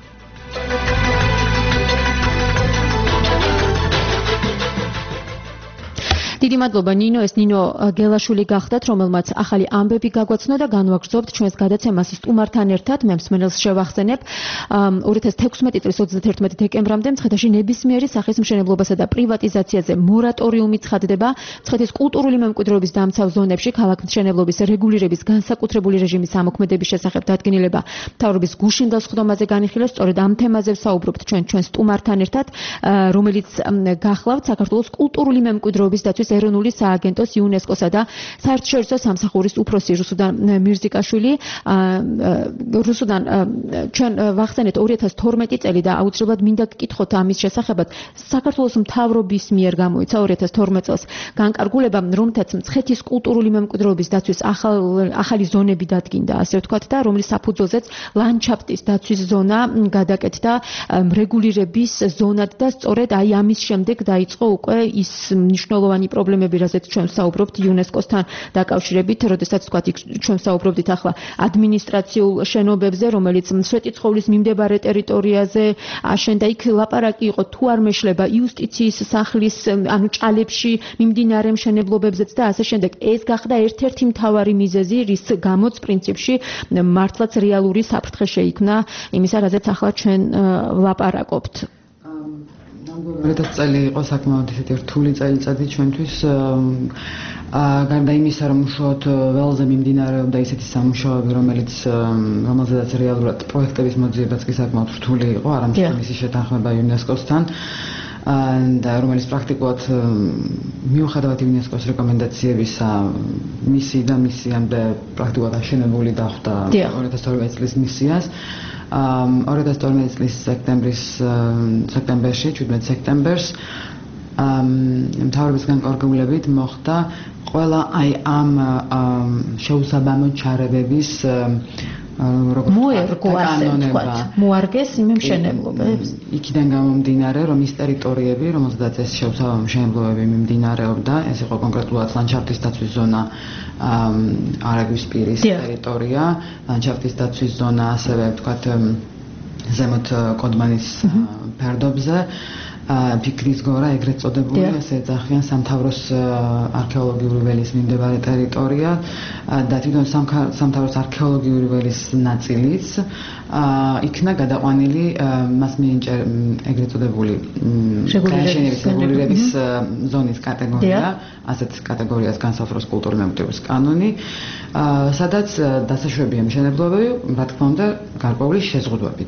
დიდი მადლობა ნინო, ეს ნინო გელაშვილი გახდათ, რომელმაც ახალი ამბები გაგვაცნო და განვაგრძობთ ჩვენს გადაცემას სტუმართან ერთად. მე მსმენელს შევახსენებ 2016 წლის 31 დეკემბრამდე მცხეთაში ნებისმიერი სახის მშენებლობასა და პრივატიზაციაზე მორატორიუმი ცხადდება. მცხეთის კულტურული მემკვიდრეობის დამცავ ზონებში ქალაქ მშენებლობის რეგულირების განსაკუთრებული რეჟიმის ამოქმედების შესახებ დადგენილება მთავრობის გუშინდელ სხდომაზე განიხილეს. სწორედ ამ თემაზე ვსაუბრობთ ჩვენ სტუმართან ერთად, რომელიც გახლავთ საქართველოს კულტურული მემკვიდრეობის დაცვის ეროვნული სააგენტოს იუნესკოსა და საერთაშორისო სამსახურის უფროსი რუსუდან მირზიკაშვილი. რუსუდან, ჩვენ ვახსენეთ 2012 წელი და აუცილებლად მინდა გკითხოთ ამის შესახებად. საქართველოს მთავრობის მიერ გამოიცა 2012 წელს განკარგულება, რომლითაც მცხეთის კულტურული მემკვიდრეობის დაცვის ახალი ზონები დადგინდა, ასე ვთქვათ, და რომლის საფუძველზეც ლანდშაფტის დაცვის ზონა გადაკეთდა რეგულირების ზონად და სწორედ აი ამის შემდეგ დაიწყო უკვე ის მნიშვნელოვანი პრობლემები, რაზეც ჩვენ ვსაუბრობთ იუნესკოსთან დაკავშირებით, როდესაც თქვათ ჩვენ ვსაუბრობდით ახლა ადმინისტრაციულ შენობებზე, რომელიც სვეტიცხოვლის მიმდებარე ტერიტორიაზე აშენდა. იქ ლაპარაკი იყო თუ არ მეშლება იუსტიციის სახლის, ანუ ჭალებში მიმდინარე მშენებლობებზეც და ასე შემდეგ. ეს გახდა ერთ-ერთი მთავარი მიზეზი, რის გამოც პრინციპში მართლაც რეალური საფრთხე შეიქმნა იმისა, რაზეც ახლა ჩვენ ვლაპარაკობთ. როდესაც წელი იყო საკმაოდ ისეთი რთული წელიწადი ჩვენთვის, გარდა იმისა, რომ უშუალოდ ველზე მიმდინარეობდა ისეთი სამუშაოები, რომელზედაც რეალურად პროექტების მოძიებაც კი საკმაოდ რთული იყო, არამედ მისი შეთანხმება იუნესკოსთან და რომელიც პრაქტიკულად მიუხედავად იუნესკოს რეკომენდაციებისა მისიამდე პრაქტიკულად აშენებული დახვდა 2012 წლის მისიას. 2012 წლის სექტემბერში, 17 სექტემბერს მთავრობის განკარგულებით მოხდა ყველა აი ამ შეუსაბამო ჩარევების მოარგეს მშენებლობებს. იქიდან გამომდინარე, რომ ის ტერიტორიები, რომელზედაც ეს შეუსაბამო მშენებლობები მიმდინარეობდა, ეს იყო კონკრეტულად ლანდშაფტის დაცვის ზონა, არაგვის პირის ტერიტორია, ლანდშაფტის დაცვის ზონა, ასევე ვთქვათ ზემოთ კოდმანის ფერდობზე ფიქრის გორა ეგრეთ წოდებული, ესე ეძახიან სამთავროს არქეოლოგიური ველის მიმდებარე ტერიტორია და თვითონ სამთავროს არქეოლოგიური ველის ნაწილიც იქნა გადაყვანილი მას მიენჭა ეგრეთ წოდებული რეგულირების ზონის კატეგორია, ასეთ კატეგორიას განსაზღვრავს კულტურული მემკვიდრეობის კანონი, სადაც დასაშვებია მშენებლობები, რა თქმა უნდა, გარკვეული შეზღუდვებით.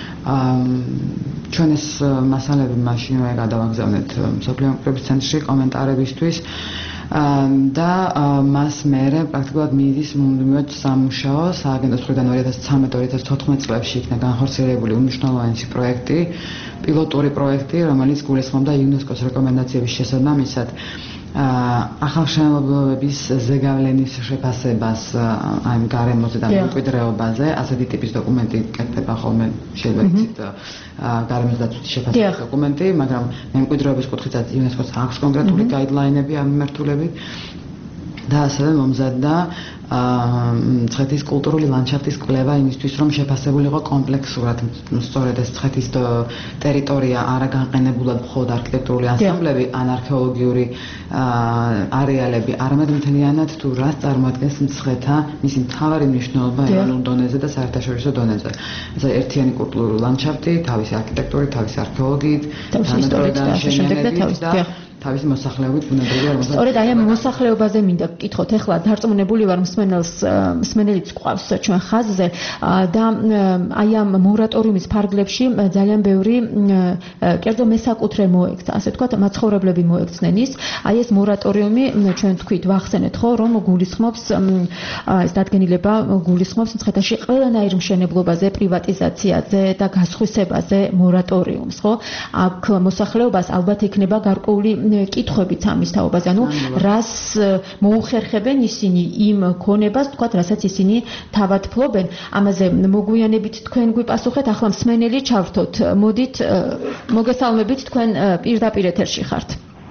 ჩვენ ეს მასალები მაშინვე გადავაგზავნეთ მსოფლიო მემკვიდრეობის ცენტრში კომენტარებისთვის და მას მერე პრაქტიკულად მიდის მუდმივად სამუშაო სააგენტოს მხრიდან 2013-2014 წლებში იქნა განხორციელებული უმნიშვნელოვანესი პროექტი, პილოტური პროექტი, რომელიც გულისხმობდა იუნესკოს რეკომენდაციების შესაბამისად ახალშენებლობების ზეგავლენის შეფასებას აი გარემოზე და მემკვიდრეობაზე, ასეთი ტიპის დოკუმენტი კეთდება ხოლმე შეიძლება იცით გარემოს დაცვის შეფასების დოკუმენტი, მაგრამ მემკვიდრეობის კუთხითაც იუნესკოს აქვს კონკრეტული გაიდლაინები ამ მიმართულებით და ასევე მომზადდა მცხეთის კულტურული ლანდშაფტის კვლევა იმისთვის, რომ შეფასებულიყო კომპლექსურად სწორედ ეს მცხეთის ტერიტორია არა განყენებულად მხოლოდ არქიტექტურული ანსამბლები ან არქეოლოგიური არეალები, არამედ მთლიანად თუ რას წარმოადგენს მცხეთა მისი მთავარი მნიშვნელობა ეროვნულ დონეზე და საერთაშორისო დონეზე. ეს ერთიანი კულტურული ლანდშაფტი, თავისი არქიტექტურით, თავისი არქეოლოგიით, ისტორიით და ასე შემდეგ და თავისი მოსახლეობით ბუნებრივი არ სწორედ აი ამ მოსახლეობაზე მინდა გკითხოთ. ეხლა დარწმუნებული ვარ მსმენელიც გვყავს ჩვენ ხაზზე და აი ამ მორატორიუმის ფარგლებში ძალიან ბევრი კერძო მესაკუთრე მოექცა, ასე ვთქვათ, მაცხოვრებლები მოექცნენ ის. აი ეს მორატორიუმი ჩვენ თქვით ვახსენეთ ხო, რომ გულისხმობს ეს დადგენილება გულისხმობს მცხეთაში ყველანაირ მშენებლობაზე, პრივატიზაციაზე და გასხვისებაზე მორატორიუმს, ხო? აქ მოსახლეობას ალბათ ექნება გარკვეული კითხვებიც ამის თაობაზე, ანუ რას მოუხერხებენ ისინი იმ ქონებას, თქვათ, რასაც ისინი თავად ფლობენ. ამაზე მოგვიანებით თქვენ გვიპასუხეთ, ახლა მსმენელი ჩავრთოთ. მოდით, მოგესალმებით, თქვენ პირდაპირ ეთერში ხართ.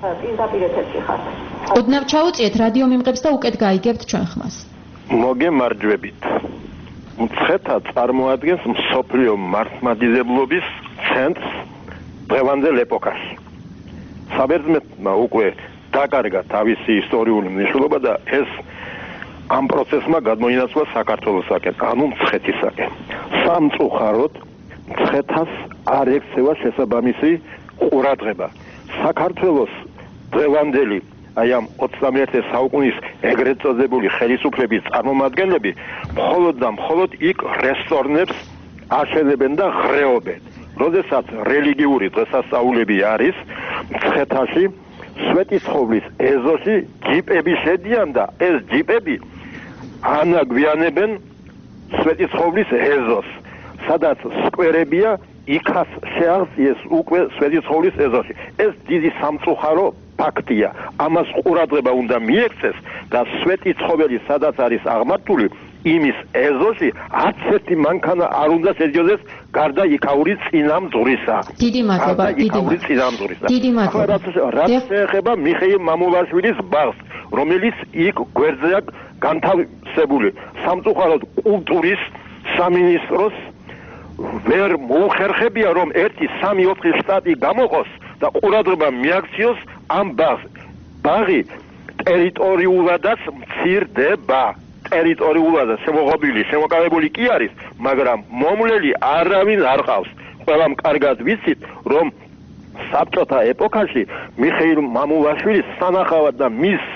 ოდნავ ჩაუწიეთ რადიო მიმღებს და უკეთ გაიგებთ ჩვენ ხმას. მოგემარჯვებით. მცხეთა წარმოადგენს მსოფლიო მართლმადიდებლობის ცენტრს დღევანდელ ეპოქაში. საბერძნეთმა უკვე დაკარგა თავისი ისტორიული მნიშვნელობა და ეს ამ პროცესმა გადმოინაცვლა საქართველოსაკენ, ანუ მცხეთისაკენ. სამწუხაროდ მცხეთას არ ექცევა შესაბამისი ყურადღება. საქართველოს დღევანდელი აი ამ 21 საუკუნის ეგრეთ წოდებული ხელისუფლების წარმომადგენლები მხოლოდ და მხოლოდ იქ რესტორნებს აშენებენ და ღრეობენ. როდესაც რელიგიური დღესასწაულები არის მცხეთაში, სვეტიცხოვლის ეზოში ჯიპები შედიან და ეს ჯიპები ანაგვიანებენ სვეტიცხოვლის ეზოს, სადაც სკვერებია, იქაც შეაღწიეს უკვე სვეტიცხოვლის ეზოში. ეს დიდი სამწუხარო ფაქტია. ამას ყურადღება უნდა მიექცეს და სვეტიცხოველი სადაც არის აღმართული, იმის ეზოში არც ერთი მანქანა არ უნდა შედიოდეს გარდა იქაური წინამძღვრისა. დიდი მადლობა, დიდი მადლობა. რაც შეეხება მიხეილ მამულაშვილის ბაღს, რომელიც იქ გვერდზეა განთავსებული. სამწუხაროდ კულტურის სამინისტროს ვერ მოუხერხებია, რომ 1-3-4 შტატი გამოყოს და ყურადღება მიაქციოს ამ ბაღს. ბაღი ტერიტორიულადაც მცირდება. ტერიტორიულადაც შემოყალიბებული კი არის, მაგრამ მომვლელი არავინ არ ყავს. ყველამ კარგად ვიცით, რომ საბჭოთა ეპოქაში მიხეილ მამულაშვილის სანახავად და მის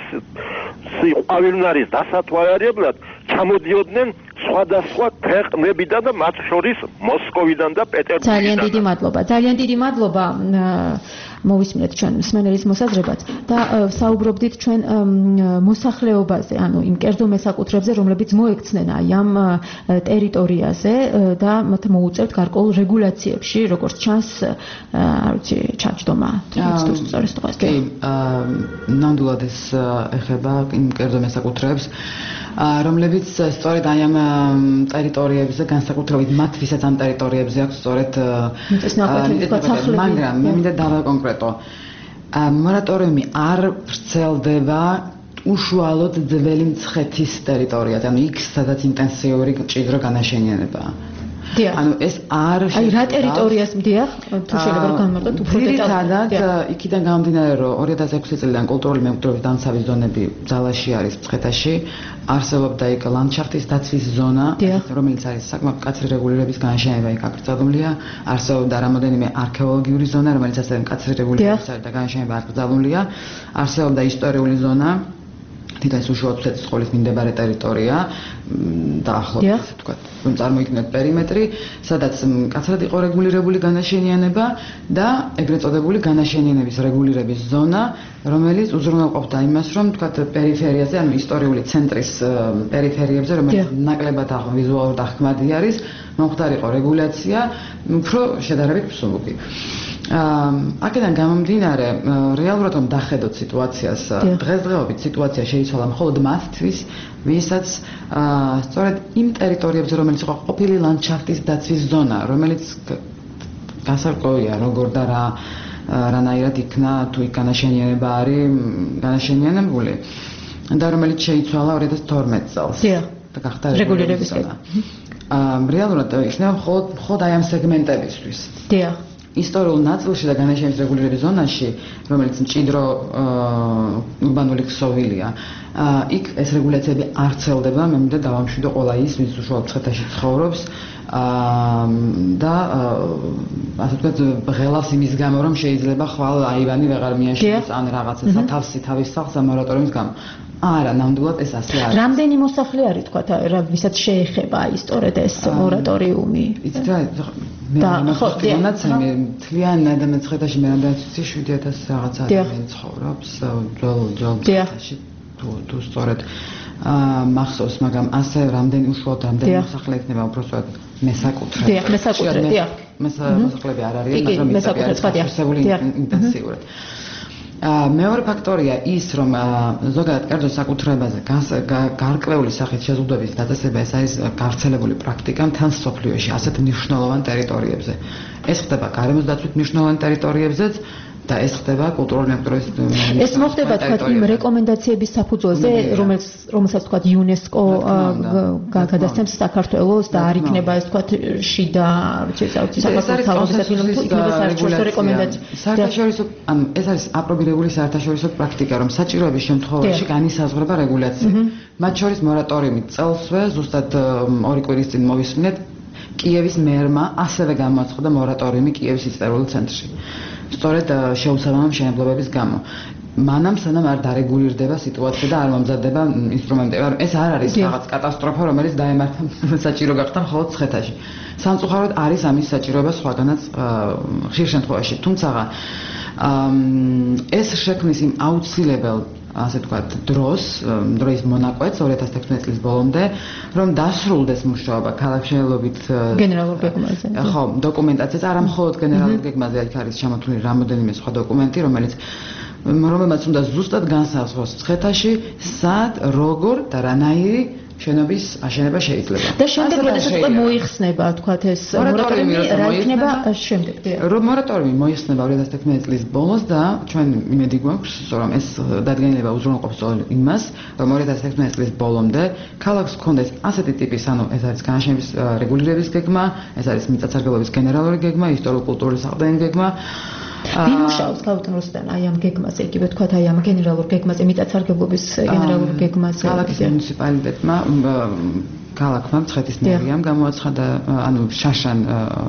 ყვავილნარის დასათვალიერებლად ჩამოდიოდნენ სხვადასხვა ქვეყნებიდან და მათ შორის მოსკოვიდან და პეტერბურგიდან. ძალიან დიდი მადლობა. მოვისმინეთ ჩვენ მსმენელის მოსაზრებაც და საუბრობდით ჩვენ მოსახლეობაზე, ანუ იმ კერძო მესაკუთრებზე, რომლებიც მოექცნენ აი ამ ტერიტორიაზე და მათ მოუწევთ გარკვეულ რეგულაციებში, როგორც ჩანს, არ ვიცი, ჩაჯდომა. კი, ნამდვილად ეს ეხება იმ კერძო მესაკუთრეებს, რომლებიც სწორედ აი ამ ტერიტორიებზე, განსაკუთრებით მათ, ვისაც ამ ტერიტორიებზე აქვს სწორედ მაგრამ მე მინდა დავაკონკრეტო. მორატორიუმი არ ვრცელდება უშუალოდ ძველი მცხეთის ტერიტორიაზე, ანუ იქ სადაც ინტენსიური მჭიდრო განაშენიანებაა. ანუ ეს არ აი რა ტერიტორიას მდიახ თუ შეიძლება რომ განმარტოთ უფრო დეტალურად იქიდან გამომდინარე რომ 2006 წლიდან კულტურული მემკვიდრეობის დამცავი ზონები ძალაში არის მცხეთაში არსებობდა იქ ლანდშაფტის დაცვის ზონა რომელიც არის საკმაოდ მკაცრი რეგულირების განაშენება იქ აკრძალულია არსებობდა რამოდენიმე არქეოლოგიური ზონა რომელიც ასევე მკაცრი რეგულირების და განაშენება აკრძალულია არსებობდა ისტორიული ზონა თითქმის უშუალოდ თეთრი სკოლის მიმდებარე ტერიტორია დაახლოებით ასე ვთქვათ რომ წარმოიქმნათ პერიმეტრი სადაც მკაცრად იყო რეგულირებული განაშენიანება და ეგრეთ წოდებული განაშენიანების რეგულირების ზონა რომელიც უზრუნველყოფდა იმას რომ ვთქვათ პერიფერიაზე ანუ ისტორიული ცენტრის პერიფერიებზე რომელიც ნაკლებად ვიზუალურად აღქმადი არის მომხდარიყო რეგულაცია უფრო შედარებით მსუბუქი აქედან გამომდინარე რეალურად რომ დახედოთ სიტუაციას დღესდღეობით სიტუაცია შეიცვალა მხოლოდ მათთვის ვისაც სწორედ იმ ტერიტორიებზე რომელიც იყო ყოფილი ლანდშაფტის დაცვის ზონა რომელიც გასარკვევია როგორ და რანაირად იქნა თუ იქ განაშენიანება არის განაშენიანებული და რომელიც შეიცვალა 2012 წელს და გახდა რეგულირების ზონა რეალურად იქნება მხოლოდ აი ამ სეგმენტებისთვის დიახ ისტორიულ ნაწილში და განაშენების რეგულირების ზონაში, რომელიც მჭიდრო ურბანული ქსოვილია, იქ ეს რეგულაციები არ ვრცელდება, მე მინდა დავამშვიდო ყველა ის, ვინც უშუალოდ მცხეთაში ცხოვრობს და ასე ვთქვათ, ღელავს იმის გამო, რომ შეიძლება ხვალ აივანი ვეღარ მიაშენოს ან რაღაცა სათავსი თავის სახლს მორატორიუმის გამო. არა, ნამდვილად ეს ასე არის. რამდენი მოსახლე არის თქვა, ვისაც შეეხება აი სწორედ ეს მორატორიუმი? იცით რა, მე ხოდიანაცემი თლიან ადამიანცხედაში მე რამდენიც 7000 რაღაცა ადამიანი ცხოვრობს ძველ თუ სწორედ მახსოვს, მაგრამ ასე რამდენი უშუალოდ რამდენი მოსახლე იქნება უბრალოდ მესაკუთრე. დიახ, მესაკუთრე, დიახ. მოსახლეები არ არიან, მაგრამ ინტენსიური ინტენსიურად. მეორე ფაქტორია ის, რომ ზოგადად კერძო საკუთრებაზე გარკვეული სახით შეზღუდვების დაწესება ეს არის გავრცელებული პრაქტიკა მთელ მსოფლიოში ასეთ მნიშვნელოვან ტერიტორიებზე. ეს ხდება გარემოს დაცვით მნიშვნელოვან ტერიტორიებზეც და ეს ხდება კულტურული მემკვიდრეობის ეს მოხდება თქვათ იმ რეკომენდაციების საფუძველზე, რომელსაც თქვათ იუნესკო გადასცემს საქართველოს და არ იქნება ეს თქვათ შიდა საქართველოს თავისუფლად იქნება საერთაშორისო რეკომენდაცია. საერთაშორისო ანუ ეს არის აპრობირებული საერთაშორისო პრაქტიკა, რომ საჭიროების შემთხვევაში განისაზღვრება რეგულაცია. მათ შორის მორატორიუმი წელსვე ზუსტად 2 კვირის წინ მოვისმინეთ კიევის მერმა ასევე გამოაცხადა მორატორიუმი კიევის ისტორიულ ცენტრში. სწორედ შეუსაბამო მშენებლობების გამო. მანამ სანამ არ დარეგულირდება სიტუაცია და არ მომზადდება ინსტრუმენტები. ეს არ არის რაღაც კატასტროფა, რომელიც დაემართა საჭირო გახდა მხოლოდ მცხეთაში. სამწუხაროდ არის ამის საჭიროება სხვაგანაც ხშირ შემთხვევაში. თუმცა ეს შექმნის იმ აუცილებელ ასე ვთქვათ დროის მონაკვეთს 2016 წლის ბოლომდე, რომ დასრულდეს მუშაობა ქალაქმშენებლობით გენერალურ გეგმაზე. ხო, დოკუმენტაციაც არა მხოლოდ გენერალურ გეგმაზე, იქ არის ჩამოთვლილი რამოდენიმე სხვა დოკუმენტი, რომელმაც უნდა ზუსტად განსაზღვროს მცხეთაში, სად, როგორ და რანაირი შენობის აშენება შეიძლება. და შემდეგ როდესაც უკვე მოიხსნება, თქვათ ეს მორატორიუმი რა იქნება შემდეგ? მორატორიუმი მოიხსნება 2016 წლის ბოლოს და ჩვენ იმედი გვაქვს, რომ ეს დადგენილება უზრუნველყოფს იმას, რომ 2016 წლის ბოლომდე ქალაქს ჰქონდეს ასეთი ტიპის, ანუ ეს არის განაშენების რეგულირების გეგმა, ეს არის მიწათსარგებლობის გენერალური გეგმა, ისტორიულ-კულტურული საყრდენი გეგმა. ვინ მუშაობს ქალბატონ რუსტან აი ამ გეგმაზე, იგივე თქვათ აი ამ გენერალურ გეგმაზე, მიწათსარგებლობის გენერალურ გეგმაზე? ქალაქის მუნიციპალიტეტმა, ქალაქმა მცხეთის მერიამ გამოაცხადა, ანუ შაშან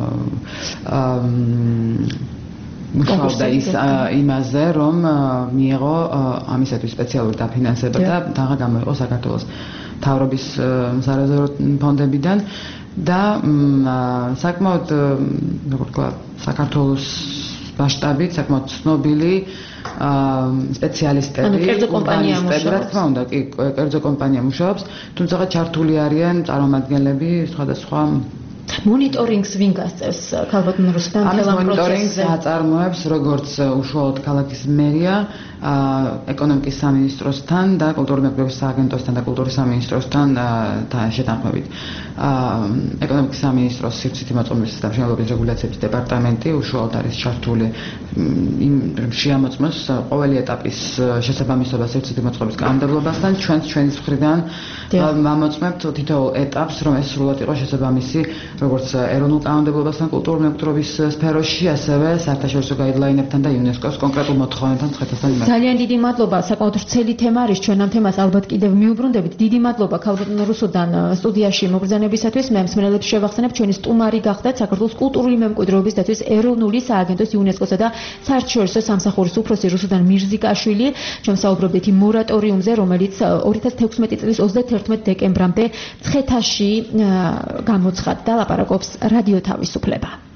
მუშაობდა იმაზე, რომ მიიღო ამისათვის სპეციალური დაფინანსება და თაღა გამოიყო საქართველოს მთავრობის სარეზერვო ფონდებიდან და საკმაოდ როგორ ვთქვა, საქართველოს მასშტაბით საკმაოდ ცნობილი სპეციალისტები, კერძო კომპანია მუშაობს. რა თქმა უნდა, კი, კერძო კომპანია მუშაობს, თუმცა ჩართული არიან წარმომადგენლები სხვადასხვა მონიტორინგს ვინ გასწევს ქალბატონ რუსტან თელამ პროცესზე? მონიტორინგს აწარმოებს როგორც უშუალოდ ქალაქის მერია, ეკონომიკის სამინისტროსთან და კულტურული მემკვიდრეობის სააგენტოსთან და კულტურის სამინისტროსთან შეთანხმებით. ეკონომიკის სამინისტროს სივრცითი მოწყობის და მშენებლობის რეგულაციების დეპარტამენტი უშუალოდ არის ჩართული იმ შეამოწმოს ყოველი ეტაპის შესაბამისობა სივრცითი მოწყობის კანონმდებლობასთან. ჩვენი მხრიდან ვამოწმებთ თითოეულ ეტაპს, რომ ეს სრულად იყოს შესაბამისი როგორც ეროვნულ კანონმდებლობასთან, კულტურული მემკვიდრეობის სფეროში, ასევე საერთაშორისო გაიდლაინებთან და იუნესკოს კონკრეტულ მოთხოვნებთან ცხეთასთან მიმართ. ძალიან დიდი მადლობა, საკმაოდ ვრცელი თემა არის, ჩვენ ამ თემას ალბათ კიდევ მიუბრუნდებით. დიდი მადლობა ქალბატონ რუსუდან სტუდიაში მოგზაურობისათვის. მე მსმენელებს შევახსენებ, ჩვენი სტუმარი გახდათ საქართველოს კულტურული მემკვიდრეობის დაცვის ეროვნული სააგენტოს იუნესკოსა და საერთაშორისო სამსახურის უფროსი რუსუდან მირზიკაშვილი. ჩვენ საუბრობდით იმ მორატორიუმზე, რომელიც 2016 წლის 31 დეკემბრამდე ცხეთაში გამოცხადდა. ლაპარაკობს რადიო თავისუფლება.